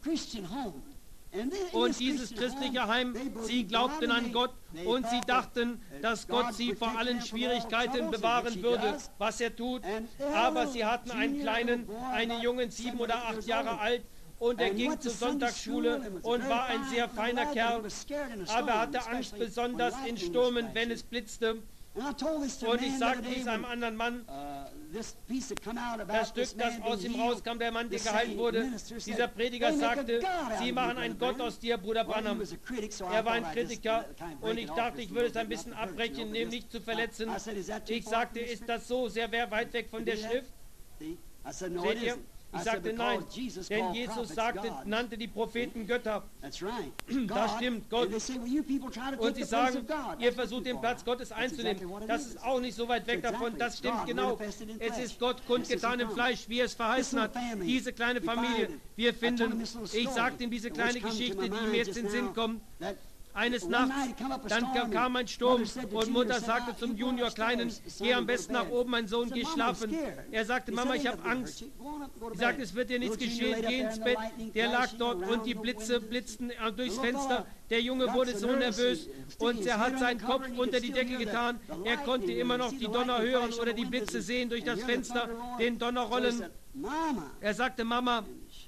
Und dieses christliche Heim, sie glaubten an Gott, und sie dachten, dass Gott sie vor allen Schwierigkeiten bewahren würde, was er tut. Aber sie hatten einen kleinen, einen Jungen, sieben oder acht Jahre alt, und er ging zur Sonntagsschule und war ein sehr feiner Kerl, aber er hatte Angst, besonders in Stürmen, wenn es blitzte. Und ich sagte dies einem anderen Mann, das Stück, das aus ihm rauskam, der Mann, der geheilt wurde, dieser Prediger sagte, Sie machen einen Gott aus dir, Bruder Branham. Er war ein Kritiker, und ich dachte, ich würde es ein bisschen abbrechen, um nicht zu verletzen. Ich sagte, ist das so sehr weit weg von der Schrift? Seht ihr? Ich sagte nein, denn Jesus sagte, nannte die Propheten Götter. Das stimmt, Gott. Und sie sagen, ihr versucht den Platz Gottes einzunehmen. Das ist auch nicht so weit weg davon. Das stimmt genau. Es ist Gott kundgetan im Fleisch, wie er es verheißen hat. Diese kleine Familie, wir finden, ich sagte ihm diese kleine Geschichte, die mir jetzt in den Sinn kommt. Eines Nachts, dann kam ein Sturm, und Mutter sagte zum Junior Kleinen, geh am besten nach oben, mein Sohn, geh schlafen. Er sagte, Mama, ich habe Angst. Sie sagte, es wird dir nichts geschehen, geh ins Bett. Der lag dort, und die Blitze blitzten durchs Fenster. Der Junge wurde so nervös, und er hat seinen Kopf unter die Decke getan. Er konnte immer noch die Donner hören oder die Blitze sehen durch das Fenster, den Donner rollen. Er sagte, Mama,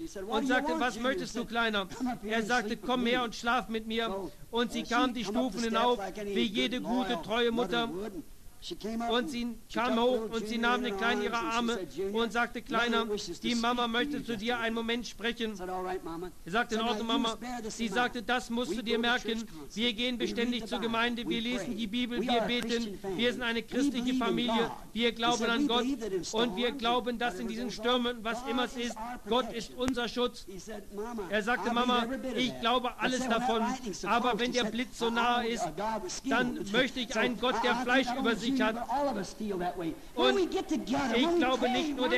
und sagte, was möchtest du, Kleiner? Er sagte, komm her und schlaf mit mir. Und sie kam die Stufen hinauf, wie jede gute, treue Mutter. Und sie kam hoch und sie nahm den Kleinen in ihre Arme und sagte, Kleiner, die Mama möchte zu dir einen Moment sprechen. Er sagte, in Ordnung, Mama. Sie sagte, das musst du dir merken. Wir gehen beständig zur Gemeinde, wir lesen die Bibel, wir beten, wir sind eine christliche Familie, wir glauben an Gott und wir glauben, dass in diesen Stürmen, was immer es ist, Gott ist unser Schutz. Er sagte, Mama, ich glaube alles davon, aber wenn der Blitz so nahe ist, dann möchte ich einen Gott, der Fleisch über sich hat. Und ich glaube nicht nur der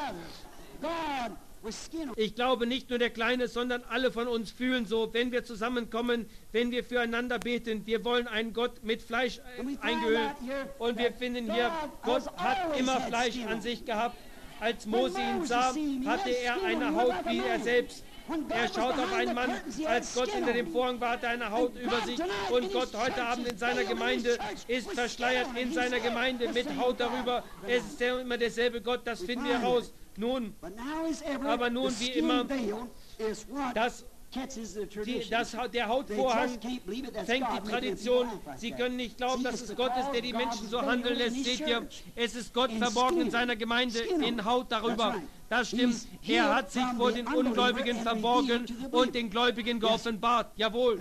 Ich glaube nicht nur der Kleine, sondern alle von uns fühlen so, wenn wir zusammenkommen, wenn wir füreinander beten. Wir wollen einen Gott mit Fleisch eingehüllt. Und wir finden hier, Gott hat immer Fleisch an sich gehabt. Als Mose ihn sah, hatte er eine Haut wie er selbst. Er schaut auf einen Mann, als Gott hinter dem Vorhang war, hatte eine Haut über sich. Und Gott heute Abend in seiner Gemeinde ist verschleiert in seiner Gemeinde mit Haut darüber. Es ist ja immer derselbe Gott, das finden wir raus. Nun, aber nun wie immer, das Die, das, der Hautvorhang fängt die Tradition. Sie können nicht glauben, dass es Gott ist, der die Menschen so handeln lässt. Seht ihr, es ist Gott verborgen in seiner Gemeinde in Haut darüber. Das stimmt. Er hat sich vor den Ungläubigen verborgen und den Gläubigen geoffenbart. Jawohl.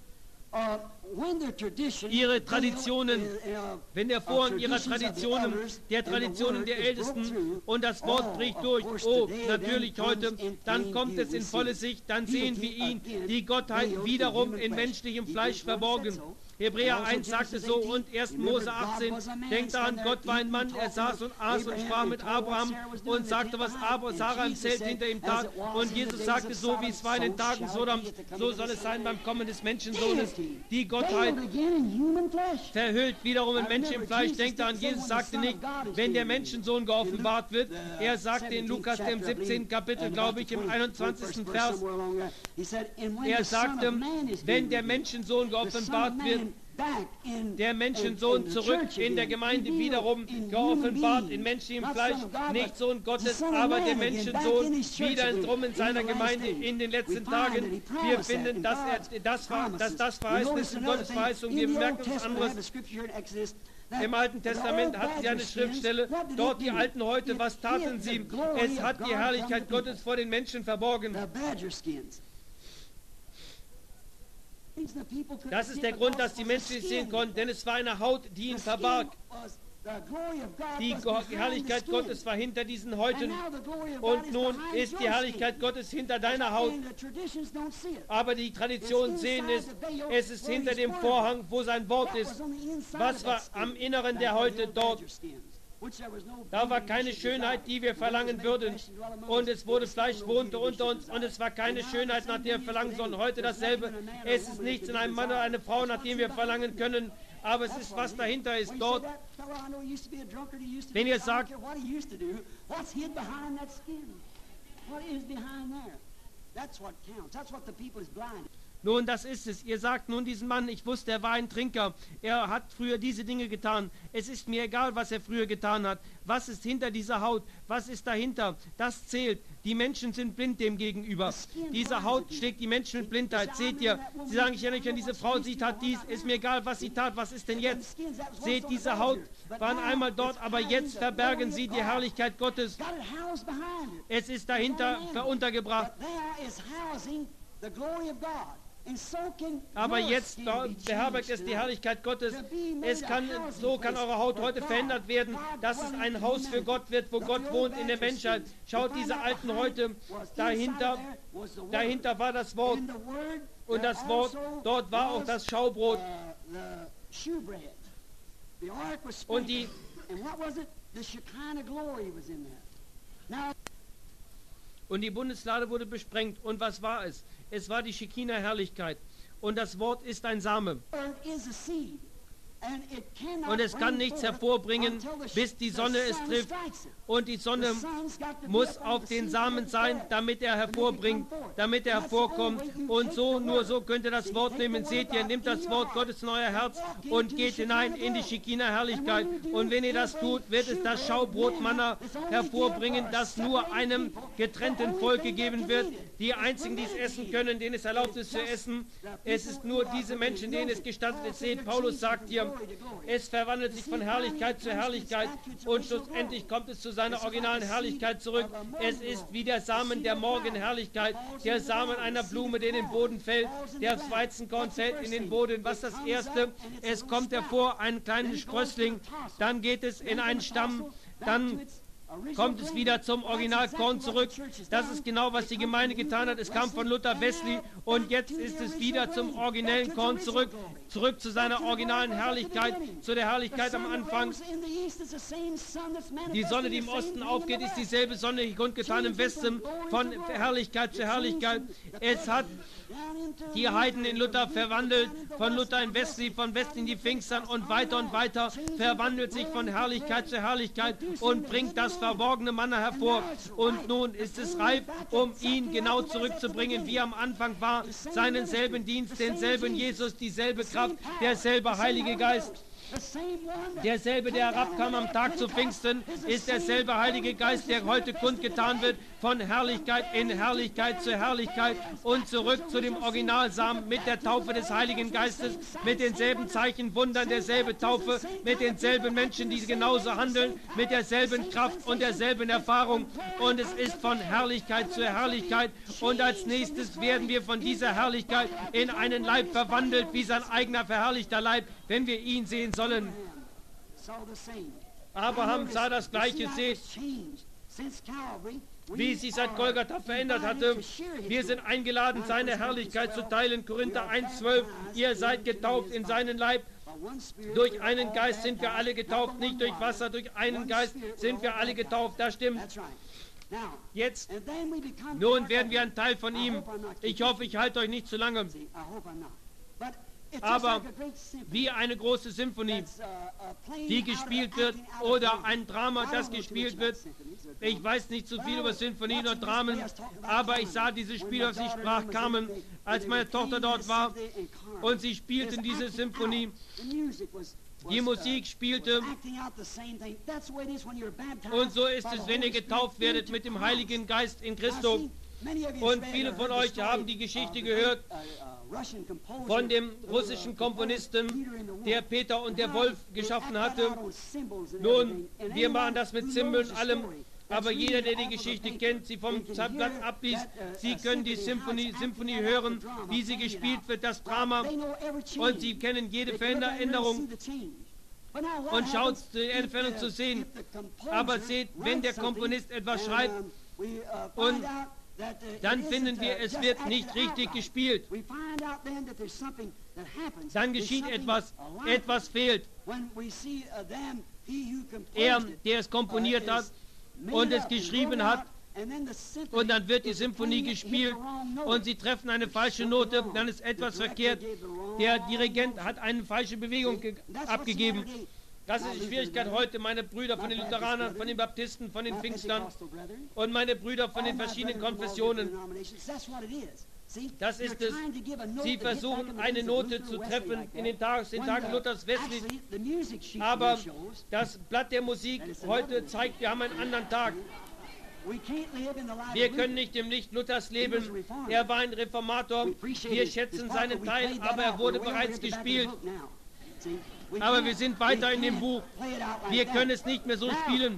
Ihre Traditionen, wenn der Vorhang ihrer Traditionen, der Traditionen der Ältesten und das Wort bricht durch, oh, natürlich heute, dann kommt es in volle Sicht, dann sehen wir ihn, die Gottheit wiederum in menschlichem Fleisch verborgen. Hebräer eins sagt es so und erster Mose achtzehn, denkt daran, Gott war ein Mann, er saß und aß und sprach mit Abraham und sagte, was Abraham, Sarah im Zelt hinter ihm tat. Und Jesus sagte, so wie es war in den Tagen Sodoms, so soll es sein beim Kommen des Menschensohnes. Die Gottheit verhüllt wiederum ein Mensch im Fleisch. Denkt daran, Jesus sagte nicht, wenn der Menschensohn geoffenbart wird. Er sagte in Lukas dem siebzehnten Kapitel, glaube ich, im einundzwanzigsten Vers, er sagte, wenn der Menschensohn geoffenbart wird, der Menschensohn zurück in der Gemeinde wiederum geoffenbart in menschlichem Fleisch, nicht Sohn Gottes, aber der Menschensohn wieder drum in seiner Gemeinde in den letzten Tagen. Wir finden, dass, er, das, dass das verheißen ist in Gottes Verheißung. Wir merken uns anderes. Im Alten Testament hatten sie eine Schriftstelle, dort die Alten heute, was taten sie? Es hat die Herrlichkeit Gottes vor den Menschen verborgen. Das ist der Grund, dass die Menschen nicht sehen konnten, denn es war eine Haut, die ihn verbarg. Die Herrlichkeit Gottes war hinter diesen Häuten und nun ist die Herrlichkeit Gottes hinter deiner Haut. Aber die Traditionen sehen es, es ist hinter dem Vorhang, wo sein Wort ist. Was war am Inneren der Häute dort? Da war keine Schönheit, die wir verlangen würden. Und es wurde Fleisch wohnte unter uns und es war keine Schönheit, nach der wir verlangen sollen. Heute dasselbe. Es ist nichts in einem Mann oder einer Frau, nach dem wir verlangen können. Aber es ist, was dahinter ist dort. Wenn ihr sagt, nun, das ist es. Ihr sagt nun diesen Mann, ich wusste, er war ein Trinker. Er hat früher diese Dinge getan. Es ist mir egal, was er früher getan hat. Was ist hinter dieser Haut? Was ist dahinter? Das zählt. Die Menschen sind blind dem gegenüber. Diese Haut schlägt die Menschen mit Blindheit. Seht ihr? Sie sagen, ich erinnere mich an diese Frau, sie tat dies. Ist mir egal, was sie tat. Was ist denn jetzt? Seht, diese Haut waren einmal dort, aber jetzt verbergen sie die Herrlichkeit Gottes. Es ist dahinter untergebracht. Aber jetzt beherbergt es die Herrlichkeit Gottes. Es kann, so kann eure Haut heute verändert werden, dass es ein Haus für Gott wird, wo Gott wohnt in der Menschheit. Schaut diese alten Häute, dahinter, dahinter war das Wort. Und das Wort, dort war auch das Schaubrot. Und die, und die Bundeslade wurde besprengt. Und was war es? Es war die Schekina-Herrlichkeit. Und das Wort ist ein Same. Und es kann nichts hervorbringen, bis die Sonne es trifft. Und die Sonne muss auf den Samen sein, damit er hervorbringt. damit er hervorkommt. Und so, nur so könnt ihr das Wort nehmen. Seht ihr, nimmt das Wort Gottes in euer Herz und geht hinein in die Shekinah-Herrlichkeit. Und wenn ihr das tut, wird es das Schaubrot-Manna hervorbringen, das nur einem getrennten Volk gegeben wird. Die einzigen, die es essen können, denen es erlaubt ist zu essen. Es ist nur diese Menschen, denen es gestattet ist. Seht, Paulus sagt hier, es verwandelt sich von Herrlichkeit zu Herrlichkeit und schlussendlich kommt es zu seiner originalen Herrlichkeit zurück. Es ist wie der Samen der Morgenherrlichkeit, der Samen einer Blume, der in den Boden fällt, der aufs Weizenkorn fällt in den Boden. Was ist das Erste? Es kommt hervor, ein kleiner Sprössling, dann geht es in einen Stamm, dann kommt es wieder zum Originalkorn zurück. Das ist genau, was die Gemeinde getan hat. Es kam von Luther Wesley und jetzt ist es wieder zum originellen Korn zurück, zurück zu seiner originalen Herrlichkeit, zu der Herrlichkeit am Anfang. Die Sonne, die im Osten aufgeht, ist dieselbe Sonne, die kundgetan im Westen, von Herrlichkeit zu Herrlichkeit. Es hat die Heiden in Luther verwandelt, von Luther in Wesley, von Wesley in die Pfingstern und weiter und weiter, verwandelt sich von Herrlichkeit zu Herrlichkeit und bringt das verborgene Manna hervor. Und nun ist es reif, um ihn genau zurückzubringen, wie er am Anfang war, seinen selben Dienst, denselben Jesus, dieselbe Kraft, derselbe Heilige Geist. Derselbe, der herabkam am Tag zu Pfingsten, ist derselbe Heilige Geist, der heute kundgetan wird, von Herrlichkeit in Herrlichkeit zu Herrlichkeit und zurück zu dem Originalsamen mit der Taufe des Heiligen Geistes, mit denselben Zeichen, Wundern, derselbe Taufe, mit denselben Menschen, die genauso handeln, mit derselben Kraft und derselben Erfahrung. Und es ist von Herrlichkeit zu Herrlichkeit. Und als nächstes werden wir von dieser Herrlichkeit in einen Leib verwandelt, wie sein eigener verherrlichter Leib, wenn wir ihn sehen sollen. Abraham sah das Gleiche, seht, wie es sich seit Golgatha verändert hatte. Wir sind eingeladen, seine Herrlichkeit zu teilen. Korinther eins zwölf, ihr seid getauft in seinen Leib. Durch einen Geist sind wir alle getauft, nicht durch Wasser, durch einen Geist sind wir alle getauft. Das stimmt. Jetzt, nun werden wir ein Teil von ihm. Ich hoffe, ich halte euch nicht zu lange. Aber wie eine große Symphonie, die gespielt wird, oder ein Drama, das gespielt wird. Ich weiß nicht so viel über Sinfonien und Dramen, aber ich sah diese Spiele, auf sie sprach, kamen, als meine Tochter dort war, und sie spielten diese Symphonie. Die Musik spielte, und so ist es, wenn ihr getauft werdet mit dem Heiligen Geist in Christus. Und viele von euch haben die Geschichte gehört von dem russischen Komponisten, der Peter und der Wolf geschaffen hatte. Nun, wir machen das mit Zimbeln und allem, aber jeder, der die Geschichte kennt, sie vom Blatt abliest, sie können die Symphonie, Symphonie hören, wie sie gespielt wird, das Drama, und sie kennen jede Veränderung. Und schaut, die Entfernung zu sehen. Aber seht, wenn der Komponist etwas schreibt, und dann finden wir, es wird nicht richtig gespielt. Dann geschieht etwas, etwas fehlt. Er, der es komponiert hat und es geschrieben hat, und dann wird die Symphonie gespielt und sie treffen eine falsche Note, dann ist etwas verkehrt. Der Dirigent hat eine falsche Bewegung abgegeben. Das ist die Schwierigkeit heute, meine Brüder von den Lutheranern, von den Baptisten, von den Pfingstern und meine Brüder von den verschiedenen Konfessionen. Das ist es. Sie versuchen, eine Note zu treffen in den, Tag, den Tagen Luthers Wesley. Aber das Blatt der Musik heute zeigt, wir haben einen anderen Tag. Wir können nicht im Licht Luthers leben. Er war ein Reformator. Wir schätzen seinen Teil, aber er wurde bereits gespielt. Aber wir sind weiter in dem Buch. Wir können es nicht mehr so spielen.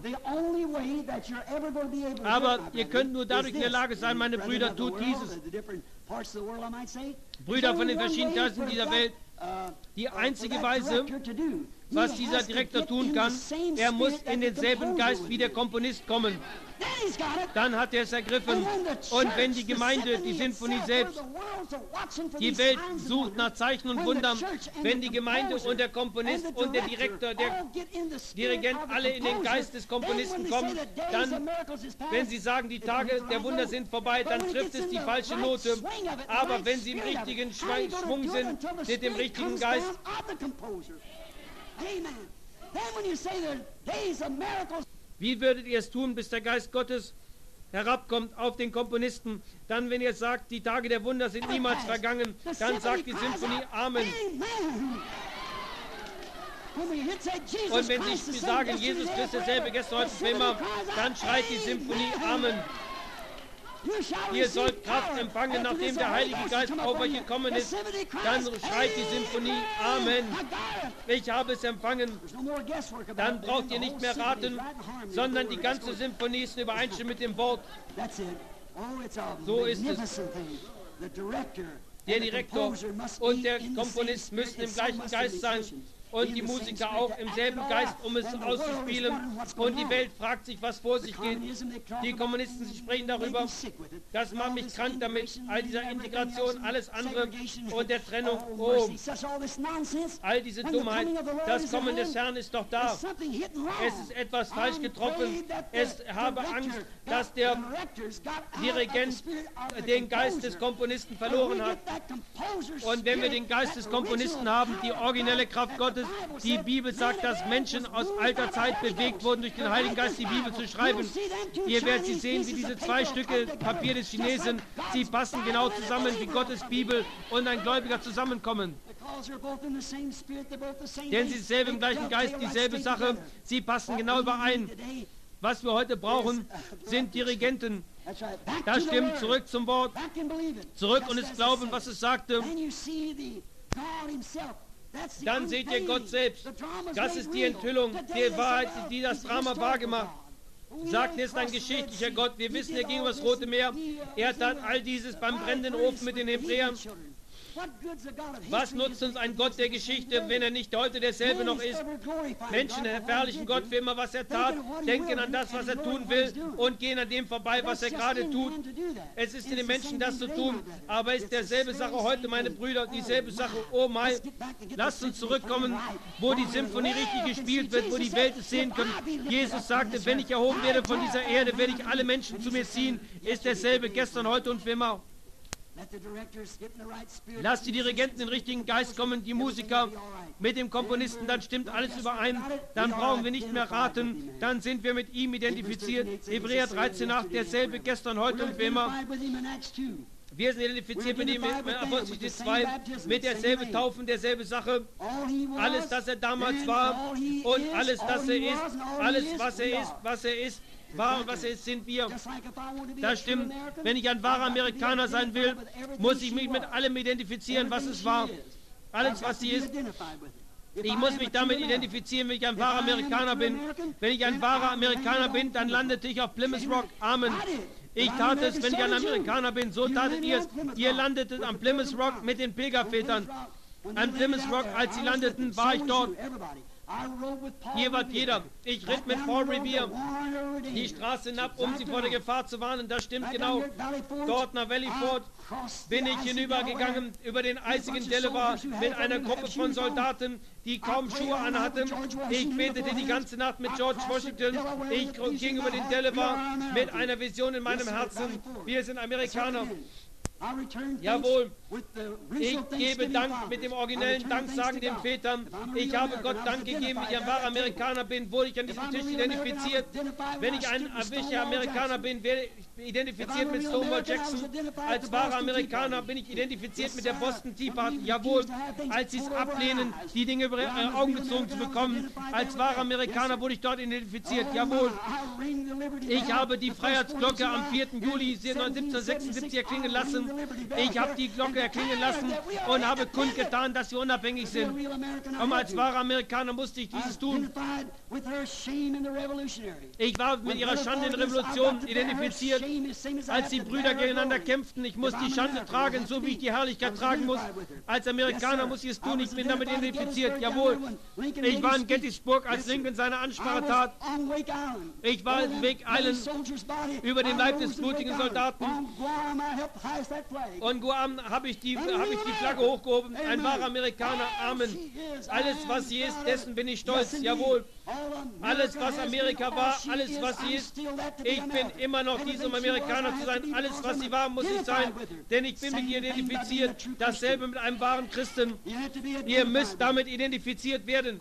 Aber ihr könnt nur dadurch in der Lage sein, meine Brüder, tut dieses. Brüder von den verschiedenen Teilen dieser Welt, die einzige Weise, was dieser Direktor tun kann, er muss in denselben Geist wie der Komponist kommen. Dann hat er es ergriffen. Und wenn die Gemeinde, die Sinfonie selbst, die Welt sucht nach Zeichen und Wundern, wenn die Gemeinde und der Komponist und der Direktor, der Dirigent alle in den Geist des Komponisten kommen, dann, wenn sie sagen, die Tage der Wunder sind vorbei, dann trifft es die falsche Note. Aber wenn sie im richtigen Schwung sind, mit dem richtigen Geist, wie würdet ihr es tun, bis der Geist Gottes herabkommt auf den Komponisten. Dann, wenn ihr sagt, die Tage der Wunder sind niemals vergangen, dann sagt die Symphonie Amen. Und wenn sie sagen, Jesus Christus derselbe gestern, heute und immer, dann schreit die Symphonie Amen. Ihr sollt Kraft empfangen, nachdem der Heilige Geist auf euch gekommen ist. Dann schreit die Symphonie Amen. Ich habe es empfangen. Dann braucht ihr nicht mehr raten, sondern die ganze Symphonie ist in Übereinstimmung mit dem Wort. So ist es. Der Direktor und der Komponist müssen im gleichen Geist sein. Und die Musiker auch im selben Geist, um es auszuspielen. Und die Welt fragt sich, was vor sich geht. Die Kommunisten sprechen darüber. Das macht mich krank damit. All dieser Integration, alles andere und der Trennung. Oh, all diese Dummheit. Das Kommen des Herrn ist doch da. Es ist etwas falsch getroffen. Es habe Angst, dass der Dirigent den Geist des Komponisten verloren hat. Und wenn wir den Geist des Komponisten haben, die originelle Kraft Gottes, die Bibel sagt, dass Menschen aus alter Zeit bewegt wurden, durch den Heiligen Geist die Bibel zu schreiben. Ihr werdet sie sehen, wie diese zwei Stücke Papier des Chinesen, sie passen genau zusammen, wie Gottes Bibel und ein Gläubiger zusammenkommen. Denn sie sind selber im gleichen Geist, dieselbe Sache, sie passen genau überein. Was wir heute brauchen, sind Dirigenten. Das stimmt, zurück zum Wort, zurück und es glauben, was es sagte. Dann seht ihr Gott selbst. Das ist die Enthüllung der Wahrheit, die das Drama wahrgemacht. Sagt, er ist ein geschichtlicher Gott. Wir wissen, er ging über das Rote Meer. Er tat all dieses beim brennenden Ofen mit den Hebräern. Was nutzt uns ein Gott der Geschichte, wenn er nicht heute derselbe noch ist? Menschen verherrlichen Gott für immer, was er tat, denken an das, was er tun will und gehen an dem vorbei, was er gerade tut. Es ist in den Menschen, das zu tun, aber es ist derselbe Sache heute, meine Brüder, dieselbe Sache. Oh mein, lasst uns zurückkommen, wo die Symphonie richtig gespielt wird, wo die Welt es sehen kann. Jesus sagte, wenn ich erhoben werde von dieser Erde, werde ich alle Menschen zu mir ziehen. Ist derselbe gestern, heute und für immer. Lasst die Dirigenten in den richtigen Geist kommen, die Musiker mit dem Komponisten, dann stimmt alles überein, dann brauchen wir nicht mehr raten, dann sind wir mit ihm identifiziert. Hebräer dreizehn acht, derselbe gestern, heute und für immer. Wir sind identifiziert mit ihm, mit Apostel zwei, mit derselbe Taufen, derselbe Sache. Alles, das er damals war und alles, das er ist, alles, was er ist, was er ist, war und was er ist, sind wir. Das stimmt. Wenn ich ein wahrer Amerikaner sein will, muss ich mich mit allem identifizieren, was es war. Alles, was sie ist. Ich muss mich damit identifizieren, wenn ich ein wahrer Amerikaner bin. Wenn ich ein wahrer Amerikaner bin, dann landete ich auf Plymouth Rock. Amen. Ich tat es, wenn ich ein Amerikaner bin, so tatet ihr es. Ihr landetet am Plymouth Rock mit den Pilgervätern. An Plymouth Rock, als sie landeten, war ich dort. Hier war jeder. Ich ritt mit Paul Revere die Straße hinab, um sie vor der Gefahr zu warnen. Das stimmt genau. Dort nach Valley Ford bin ich hinübergegangen über den eisigen Delaware mit einer Gruppe von Soldaten, die kaum Schuhe anhatten. Ich betete die ganze Nacht mit George Washington. Ich ging über den Delaware mit einer Vision in meinem Herzen. Wir sind Amerikaner. Jawohl, ich gebe Dank mit dem originellen Danksagen den Vätern. Ich habe Gott Dank gegeben, wenn ich ein wahrer Amerikaner bin, wurde ich an diesem Tisch identifiziert. Wenn ich ein erwischter Amerikaner bin, werde ich identifiziert mit Stonewall Jackson. Als wahrer Amerikaner bin ich identifiziert mit der Boston Tea Party. Jawohl, als sie es ablehnen, die Dinge über ihre Augen gezogen zu bekommen. Als wahrer Amerikaner wurde ich dort identifiziert. Jawohl, ich habe die Freiheitsglocke am vierten Juli siebzehnhundertsechsundsiebzig erklingen lassen. Ich habe die Glocke erklingen lassen und habe kundgetan, dass wir unabhängig sind. Aber als wahrer Amerikaner musste ich dieses tun. Ich war mit ihrer Schande in der Revolution identifiziert. Als die Brüder gegeneinander kämpften, ich muss die Schande tragen, so wie ich die Herrlichkeit tragen muss. Als Amerikaner muss ich es tun, ich bin damit identifiziert. Jawohl, ich war in Gettysburg, als Lincoln seine Ansprache tat. Ich war in Wake Island über den Leib des blutigen Soldaten. Und Guam habe ich, die, hab ich die Flagge hochgehoben. Ein wahrer Amerikaner. Amen. Alles, was sie ist, dessen bin ich stolz. Jawohl. Alles, was Amerika war, alles, was sie ist, ich bin immer noch dies, um Amerikaner zu sein. Alles, was sie war, muss ich sein, denn ich bin mit ihr identifiziert. Dasselbe mit einem wahren Christen. Ihr müsst damit identifiziert werden.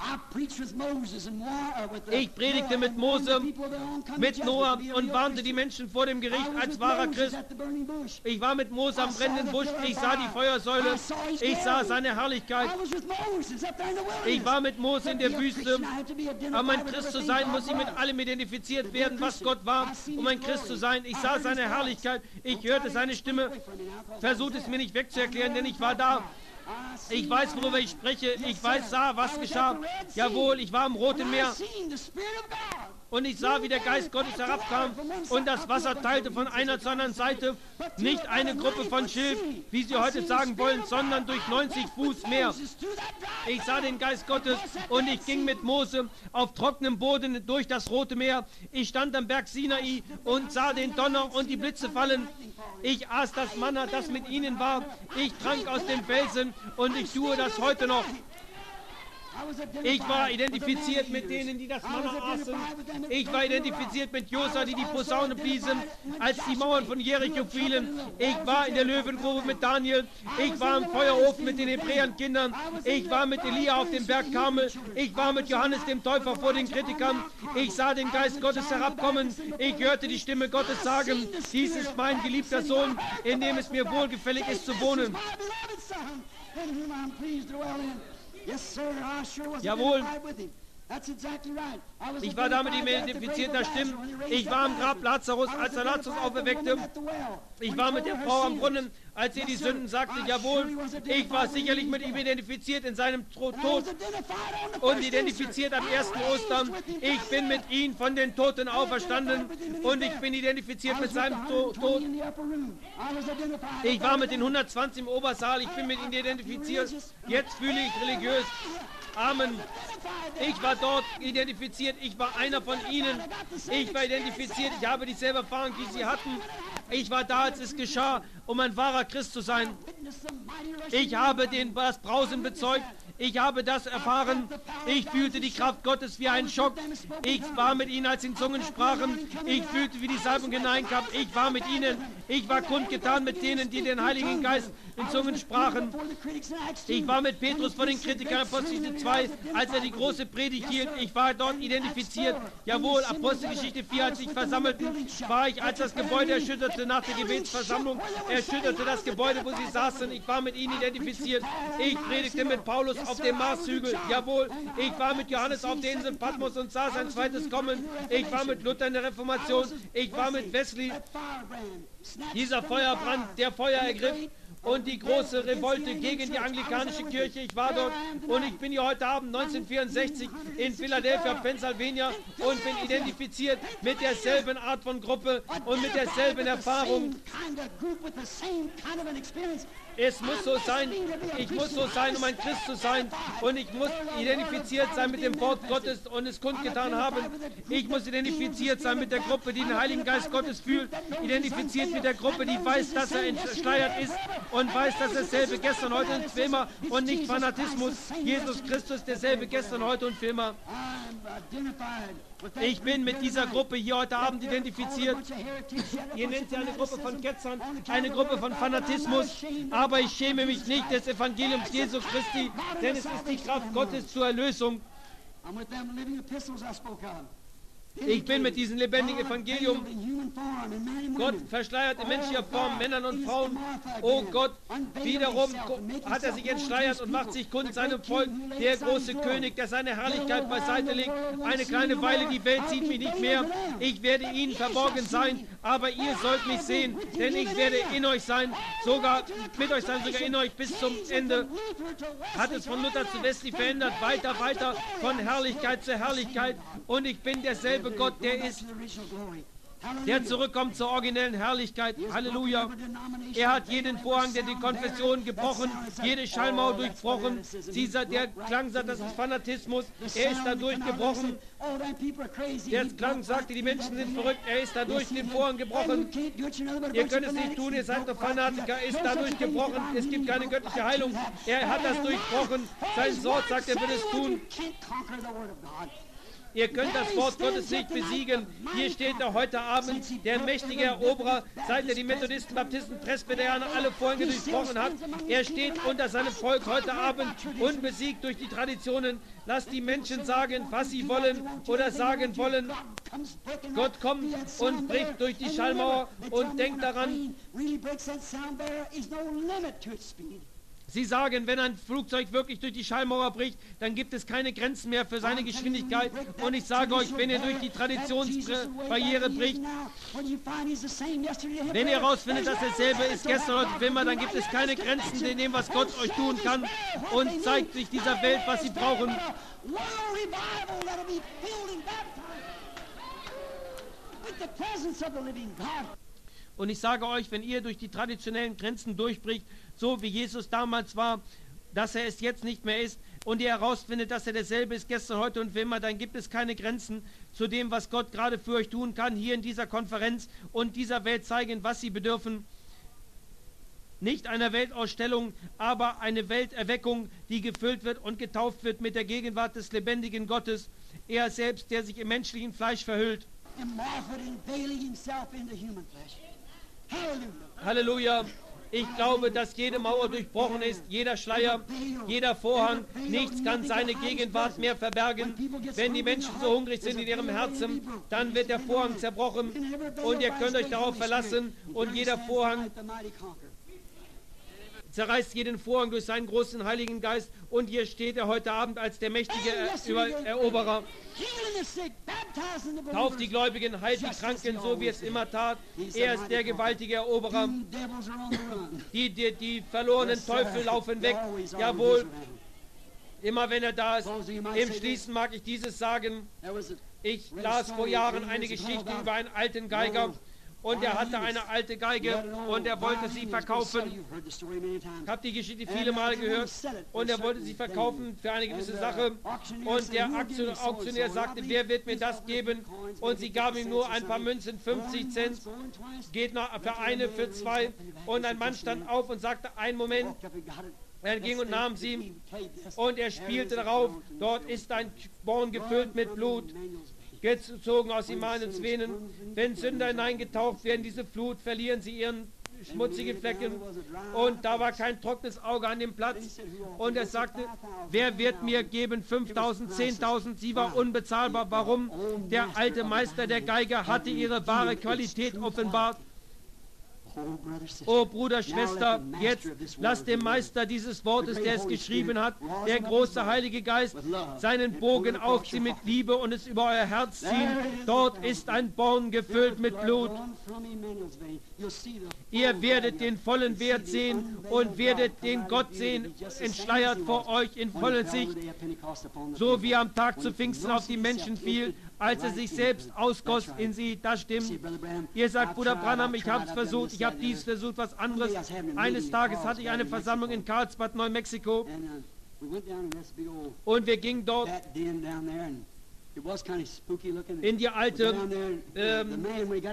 Ich predigte mit Mose, mit Noah und warnte die Menschen vor dem Gericht als wahrer Christ. Ich war mit Mose am brennenden Busch, ich sah die Feuersäule, ich sah seine Herrlichkeit. Ich war mit Mose in der Wüste. Um ein Christ zu sein, muss ich mit allem identifiziert werden, was Gott war, um ein Christ zu sein. Ich sah seine Herrlichkeit, ich hörte seine Stimme. Versucht es mir nicht wegzuerklären, denn ich war da. Ich weiß, worüber ich spreche. Ich weiß, sah, was geschah. Jawohl, ich war im Roten Meer. Und ich sah, wie der Geist Gottes herabkam und das Wasser teilte von einer zur anderen Seite. Nicht eine Gruppe von Schilf, wie sie heute sagen wollen, sondern durch neunzig Fuß Meer. Ich sah den Geist Gottes und ich ging mit Mose auf trockenem Boden durch das Rote Meer. Ich stand am Berg Sinai und sah den Donner und die Blitze fallen. Ich aß das Manna, das mit ihnen war. Ich trank aus dem Felsen und ich tue das heute noch. Ich war identifiziert mit denen, die das Manna aßen. Ich war identifiziert mit Josa, die die Posaune bliesen, als die Mauern von Jericho fielen. Ich war in der Löwengrube mit Daniel. Ich war im Feuerofen mit den Hebräerkindern. Ich war mit Elia auf dem Berg Karmel. Ich war mit Johannes dem Täufer vor den Kritikern. Ich sah den Geist Gottes herabkommen. Ich hörte die Stimme Gottes sagen, dies ist mein geliebter Sohn, in dem es mir wohlgefällig ist zu wohnen. Jawohl. Ich war damit identifizierter Stimmen. Ich war am Grab Lazarus, als er Lazarus auferweckte. Ich war mit der Frau am Brunnen, als sie die Sünden sagte. Jawohl, ich war sicherlich mit ihm identifiziert in seinem Tod und identifiziert am ersten Ostern. Ich bin mit ihm von den Toten auferstanden und ich bin identifiziert mit seinem Tod. Ich war mit den hundertzwanzig im Obersaal. Ich bin mit ihnen identifiziert. Jetzt fühle ich religiös. Amen. Ich war dort identifiziert, ich war einer von ihnen. Ich war identifiziert, ich habe dieselbe Erfahrung, die sie hatten. Ich war da, als es geschah, um ein wahrer Christ zu sein. Ich habe den, das Brausen bezeugt. Ich habe das erfahren. Ich fühlte die Kraft Gottes wie ein Schock. Ich war mit ihnen, als sie in Zungen sprachen. Ich fühlte, wie die Salbung hineinkam. Ich war mit ihnen. Ich war kundgetan mit denen, die den Heiligen Geist in Zungen sprachen. Ich war mit Petrus vor den Kritikern, Apostelgeschichte zwei, als er die große Predigt hielt. Ich war dort identifiziert. Jawohl, Apostelgeschichte vier, als sich versammelten, war ich, als das Gebäude erschütterte nach der Gebetsversammlung. Erschütterte das Gebäude, wo sie saßen. Ich war mit ihnen identifiziert. Ich predigte mit Paulus auf dem Marshügel. Jawohl, ich war mit Johannes auf der Insel Patmos und sah sein zweites Kommen. Ich war mit Luther in der Reformation. Ich war mit Wesley. Dieser Feuerbrand, der Feuer ergriff. Und die große Revolte gegen die anglikanische Kirche. Ich war dort und ich bin hier heute Abend neunzehnhundertvierundsechzig in Philadelphia, Pennsylvania und bin identifiziert mit derselben Art von Gruppe und mit derselben Erfahrung. Es muss so sein, ich muss so sein, um ein Christ zu sein und ich muss identifiziert sein mit dem Wort Gottes und es kundgetan haben. Ich muss identifiziert sein mit der Gruppe, die den Heiligen Geist Gottes fühlt, identifiziert mit der Gruppe, die weiß, dass er entschleiert ist und weiß, dass er dasselbe gestern, heute und für immer und nicht Fanatismus. Jesus Christus derselbe gestern, heute und für immer. Ich bin mit dieser Gruppe hier heute Abend identifiziert. Ihr nennt sie eine Gruppe von Ketzern, eine Gruppe von Fanatismus, aber ich schäme mich nicht des Evangeliums Jesu Christi, denn es ist die Kraft Gottes zur Erlösung. Ich bin mit diesem lebendigen Evangelium. Gott verschleiert in menschlicher Form Männern und Frauen. Oh Gott, wiederum hat er sich entschleiert und macht sich kund seinem Volk, der große König, der seine Herrlichkeit beiseite legt. Eine kleine Weile, die Welt sieht mich nicht mehr. Ich werde ihnen verborgen sein, aber ihr sollt mich sehen, denn ich werde in euch sein, sogar mit euch sein, sogar in euch bis zum Ende. Hat es von Luther zu Wesley verändert, weiter, weiter, von Herrlichkeit zu Herrlichkeit. Und ich bin derselbe Gott, der ist, der zurückkommt zur originellen Herrlichkeit. Halleluja. Er hat jeden Vorhang der die Konfession gebrochen, jede Schallmauer durchbrochen. Dieser, der Klang sagt, das ist Fanatismus. Er ist da durchgebrochen. Der Klang sagte, die Menschen sind verrückt. Er ist da durch den Vorhang gebrochen. Ihr könnt es nicht tun, ihr seid doch Fanatiker. Er ist da durchgebrochen. Es gibt keine göttliche Heilung. Er hat das durchbrochen. Sein Wort sagt, er will es tun. Ihr könnt das Wort Gottes nicht besiegen. Hier steht er heute Abend, der mächtige Eroberer, seit er die Methodisten, Baptisten, Presbyterianer, alle Vorhänge durchbrochen hat. Er steht unter seinem Volk heute Abend unbesiegt durch die Traditionen. Lasst die Menschen sagen, was sie wollen oder sagen wollen. Gott kommt und bricht durch die Schallmauer und denkt daran, Sie sagen, wenn ein Flugzeug wirklich durch die Schallmauer bricht, dann gibt es keine Grenzen mehr für seine Geschwindigkeit. Und ich sage euch, wenn ihr durch die Traditionsbarriere bricht, wenn ihr herausfindet, dass er selber ist, gestern oder immer, dann gibt es keine Grenzen in dem, was Gott euch tun kann und zeigt sich dieser Welt, was sie brauchen. Und ich sage euch, wenn ihr durch die traditionellen Grenzen durchbricht, so wie Jesus damals war, dass er es jetzt nicht mehr ist, und ihr herausfindet, dass er derselbe ist, gestern, heute und für immer, dann gibt es keine Grenzen zu dem, was Gott gerade für euch tun kann, hier in dieser Konferenz und dieser Welt zeigen, was sie bedürfen. Nicht einer Weltausstellung, aber eine Welterweckung, die gefüllt wird und getauft wird mit der Gegenwart des lebendigen Gottes. Er selbst, der sich im menschlichen Fleisch verhüllt. Halleluja. Ich glaube, dass jede Mauer durchbrochen ist, jeder Schleier, jeder Vorhang. Nichts kann seine Gegenwart mehr verbergen. Wenn die Menschen so hungrig sind in ihrem Herzen, dann wird der Vorhang zerbrochen und ihr könnt euch darauf verlassen und jeder Vorhang zerreißt jeden Vorhang durch seinen großen Heiligen Geist und hier steht er heute Abend als der mächtige er Eroberer. Tauft die Gläubigen, heilt die Kranken, so wie es immer tat. Er ist der gewaltige Eroberer. Die, die, die verlorenen Teufel laufen weg. Jawohl, immer wenn er da ist. Im Schließen mag ich dieses sagen. Ich las vor Jahren eine Geschichte über einen alten Geiger. Und er hatte eine alte Geige und er wollte sie verkaufen. Ich habe die Geschichte viele Mal gehört. Und er wollte sie verkaufen für eine gewisse Sache. Und der Auktionär sagte, wer wird mir das geben? Und sie gaben ihm nur ein paar Münzen, fünfzig Cent. Geht noch für eine, für zwei. Und ein Mann stand auf und sagte, einen Moment. Er ging und nahm sie. Und er spielte darauf. Dort ist ein Born gefüllt mit Blut, gezogen aus Immanuels Venen. Wenn Sünder hineingetaucht werden, diese Flut, verlieren sie ihren schmutzigen Flecken. Und da war kein trockenes Auge an dem Platz. Und er sagte, wer wird mir geben fünftausend, zehntausend? Sie war unbezahlbar. Warum? Der alte Meister der Geiger hatte ihre wahre Qualität offenbart. Oh Bruder, Schwester, jetzt lass dem Meister dieses Wortes, der es geschrieben hat, der große Heilige Geist, seinen Bogen aufziehen mit Liebe und es über euer Herz ziehen. Dort ist ein Born gefüllt mit Blut. Ihr werdet den vollen Wert sehen und werdet den Gott sehen, entschleiert vor euch in voller Sicht, so wie am Tag zu Pfingsten auf die Menschen fiel, als er sich selbst ausgoss in sie. Das stimmt. Ihr sagt, Bruder Branham, ich habe es versucht, ich habe dies versucht, was anderes. Eines Tages hatte ich eine Versammlung in Carlsbad, Neumexiko, und wir gingen dort in die alte ähm,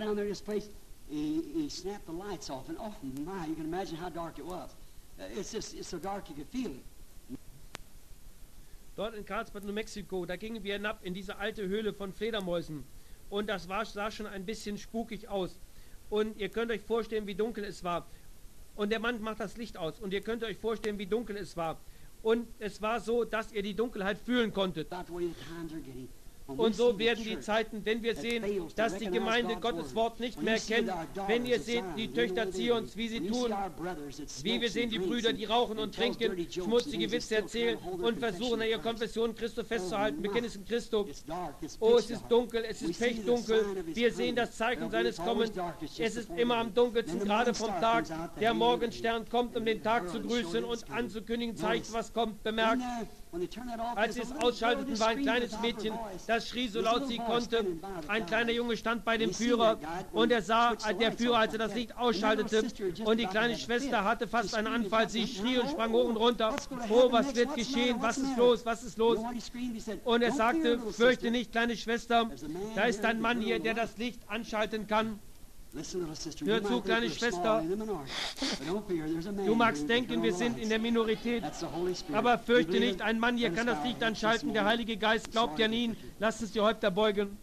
dort in Carlsbad, New Mexico, da gingen wir hinab in diese alte Höhle von Fledermäusen. Und das war, sah schon ein bisschen spukig aus. Und ihr könnt euch vorstellen, wie dunkel es war. Und der Mann macht das Licht aus. Und ihr könnt euch vorstellen, wie dunkel es war. Und es war so, dass ihr die Dunkelheit fühlen konntet. Und so werden die Zeiten, wenn wir sehen, dass die Gemeinde Gottes Wort nicht mehr kennt, wenn ihr seht, die Töchter Zions, wie sie tun, wie wir sehen die Brüder, die rauchen und trinken, schmutzige Witze erzählen und versuchen, an ihrer Konfession Christus festzuhalten, Bekenntnis in Christus. Oh, es ist dunkel, es ist pechdunkel. Wir sehen das Zeichen seines Kommens. Es ist immer am dunkelsten, gerade vom Tag. Der Morgenstern kommt, um den Tag zu grüßen und anzukündigen, zeigt, was kommt, bemerkt. Als sie es ausschalteten, war ein kleines Mädchen, das schrie so laut sie konnte. Ein kleiner Junge stand bei dem Führer und er sah, der Führer, als er das Licht ausschaltete, und die kleine Schwester hatte fast einen Anfall. Sie schrie und sprang hoch und runter. Oh, was wird geschehen? Was ist los? Was ist los? Und er sagte, fürchte nicht, kleine Schwester, da ist ein Mann hier, der das Licht anschalten kann. Hör zu, kleine Schwester. Du magst denken, wir sind in der Minorität, aber fürchte nicht, ein Mann hier kann das Licht anschalten, der Heilige Geist glaubt ja an ihn. Lass uns die Häupter beugen.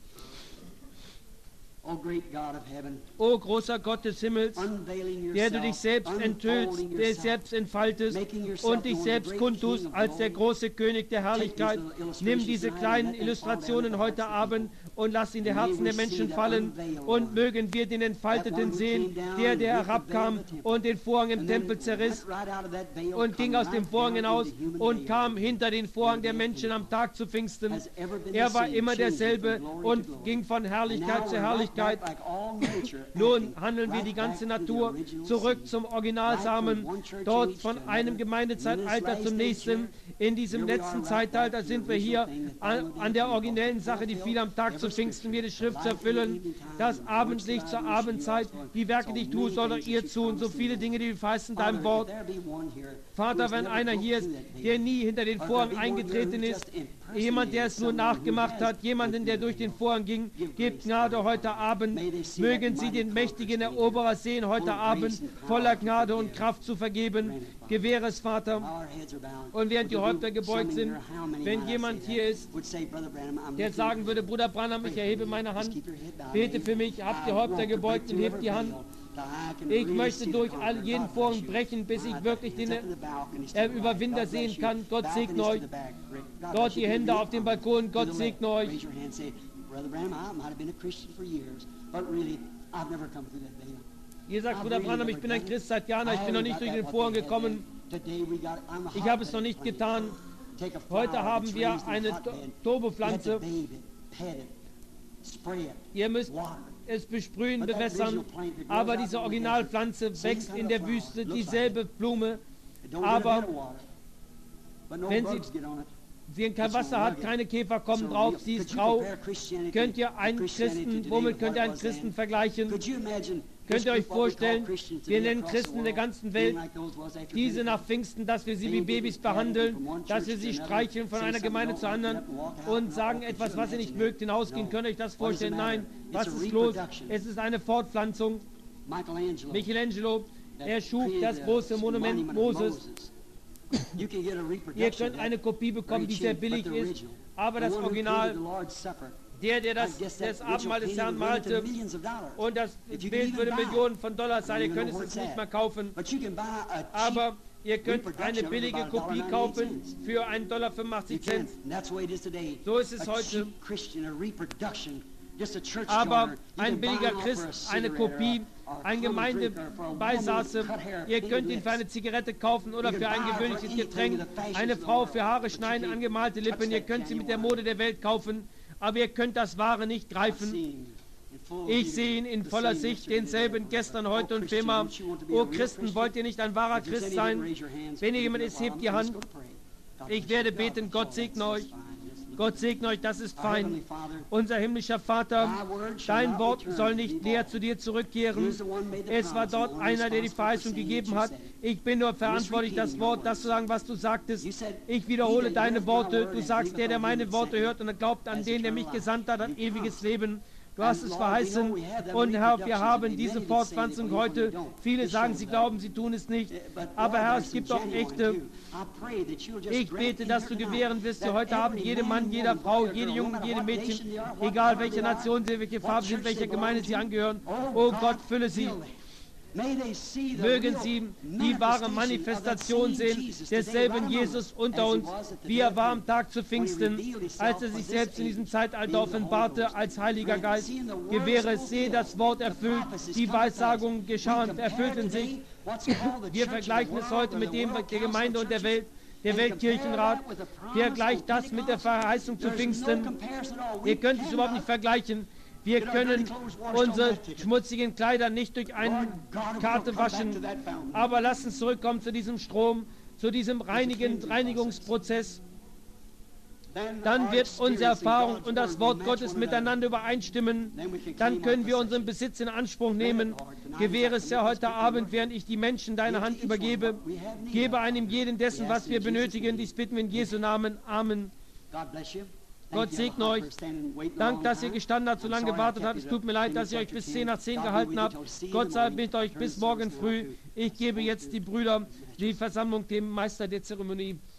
O großer Gott des Himmels, der du dich selbst enthüllst, der dich selbst entfaltest und dich selbst kundtust als der große König der Herrlichkeit, nimm diese kleinen Illustrationen heute Abend und lass in die Herzen der Menschen fallen und mögen wir den Entfalteten sehen, der, der herabkam und den Vorhang im Tempel zerriss und ging aus dem Vorhang hinaus und kam hinter den Vorhang der Menschen am Tag zu Pfingsten. Er war immer derselbe und ging von Herrlichkeit zu Herrlichkeit. Nun handeln wir die ganze Natur zurück zum Originalsamen, dort von einem Gemeindezeitalter zum nächsten. In diesem letzten Zeitalter sind wir hier an, an der originellen Sache, die viel am Tag zu Pfingsten wir die Schrift zu erfüllen. Das Abendlicht zur Abendzeit, die Werke, die ich tue, soll doch ihr tun, so viele Dinge, die wir verheißen in deinem Wort. Vater, wenn einer hier ist, der nie hinter den Vorhang eingetreten ist, jemand, der es nur nachgemacht hat, jemanden, der durch den Vorhang ging, gebt Gnade heute Abend. Mögen Sie den mächtigen Eroberer sehen heute Abend, voller Gnade und Kraft zu vergeben. Gewähre es, Vater. Und während die Häupter gebeugt sind, wenn jemand hier ist, der sagen würde, Bruder Branham, ich erhebe meine Hand, bete für mich, habt die Häupter gebeugt und hebt die Hand. Ich möchte durch all jeden Vorhang brechen, bis ich wirklich den äh, Überwinder sehen kann. Gott segne euch. Dort die Hände auf dem Balkon. Gott segne euch. Ihr sagt, Bruder Branham, ich bin ein Christ seit Jahren, ich bin noch nicht durch den Vorhang gekommen. Ich habe es noch nicht getan. Heute haben wir eine Turbopflanze. Ihr müsst es besprühen, bewässern, aber diese Originalpflanze wächst in der Wüste, dieselbe Blume, aber wenn sie, sie kein Wasser hat, keine Käfer kommen drauf, sie ist grau. Könnt ihr einen Christen, womit könnt ihr einen Christen vergleichen? Könnt ihr euch vorstellen, wir nennen Christen in der ganzen Welt diese nach Pfingsten, dass wir sie wie Babys behandeln, dass wir sie streicheln von einer Gemeinde zur anderen und sagen etwas, was ihr nicht mögt, hinausgehen. Könnt ihr euch das vorstellen? Nein. Was ist los? Es ist eine Fortpflanzung. Michelangelo, er schuf das große Monument Moses. Ihr könnt eine Kopie bekommen, die sehr billig ist, aber das Original, der, der das, das Abendmahl des Herrn malte, und das Bild würde Millionen von Dollar sein, ihr könnt es jetzt nicht mehr kaufen, aber ihr könnt eine billige Kopie kaufen für einen Dollar fünfundachtzig Cent. So ist es heute. Aber ein billiger Christ, eine Kopie, ein Gemeindebeisatze, ihr könnt ihn für eine Zigarette kaufen oder für ein gewöhnliches Getränk, eine Frau für Haare schneiden, angemalte Lippen, ihr könnt sie mit der Mode der Welt kaufen, aber ihr könnt das Wahre nicht greifen. Ich sehe ihn in voller Sicht, denselben gestern, heute und für immer. O Christen, wollt ihr nicht ein wahrer Christ sein? Wenn ihr jemand ist, hebt die Hand. Ich werde beten, Gott segne euch. Gott segne euch, das ist fein. Unser himmlischer Vater, dein Wort soll nicht leer zu dir zurückkehren. Es war dort einer, der die Verheißung gegeben hat. Ich bin nur verantwortlich, das Wort, das zu sagen, was du sagtest. Ich wiederhole deine Worte. Du sagst, der, der meine Worte hört und glaubt an den, der mich gesandt hat, hat ewiges Leben. Du hast es verheißen. Und Herr, wir haben diese Fortpflanzung heute. Viele sagen, sie glauben, sie tun es nicht. Aber Herr, es gibt doch echte. Ich bete, dass du gewähren wirst, dir heute Abend jedem Mann, jeder Frau, jede Junge, jede Mädchen, egal welche Nation sie, welche Farbe sie, welcher Gemeinde sie angehören. Oh Gott, fülle sie. Mögen sie die wahre Manifestation sehen desselben Jesus unter uns, wie er war am Tag zu Pfingsten, als er sich selbst in diesem Zeitalter offenbarte als Heiliger Geist. Gewähre es, sehe das Wort erfüllt, die Weissagungen geschahen, erfüllten sich. Wir vergleichen es heute mit dem der Gemeinde und der Welt. Der Weltkirchenrat vergleicht das mit der Verheißung zu Pfingsten. Ihr könnt es überhaupt nicht vergleichen. Wir können unsere schmutzigen Kleider nicht durch eine Karte waschen, aber lasst uns zurückkommen zu diesem Strom, zu diesem reinigen Reinigungsprozess. Dann wird unsere Erfahrung und das Wort Gottes miteinander übereinstimmen. Dann können wir unseren Besitz in Anspruch nehmen. Gewähre es ja heute Abend, während ich die Menschen deine Hand übergebe. Gebe einem jeden dessen, was wir benötigen. Dies bitten wir in Jesu Namen. Amen. Gott segne euch. Dank, dass ihr gestanden habt, so lange gewartet habt. Es tut mir leid, dass ich euch bis zehn nach zehn gehalten habe. Gott sei mit euch bis morgen früh. Ich gebe jetzt die Brüder, die Versammlung dem Meister der Zeremonie.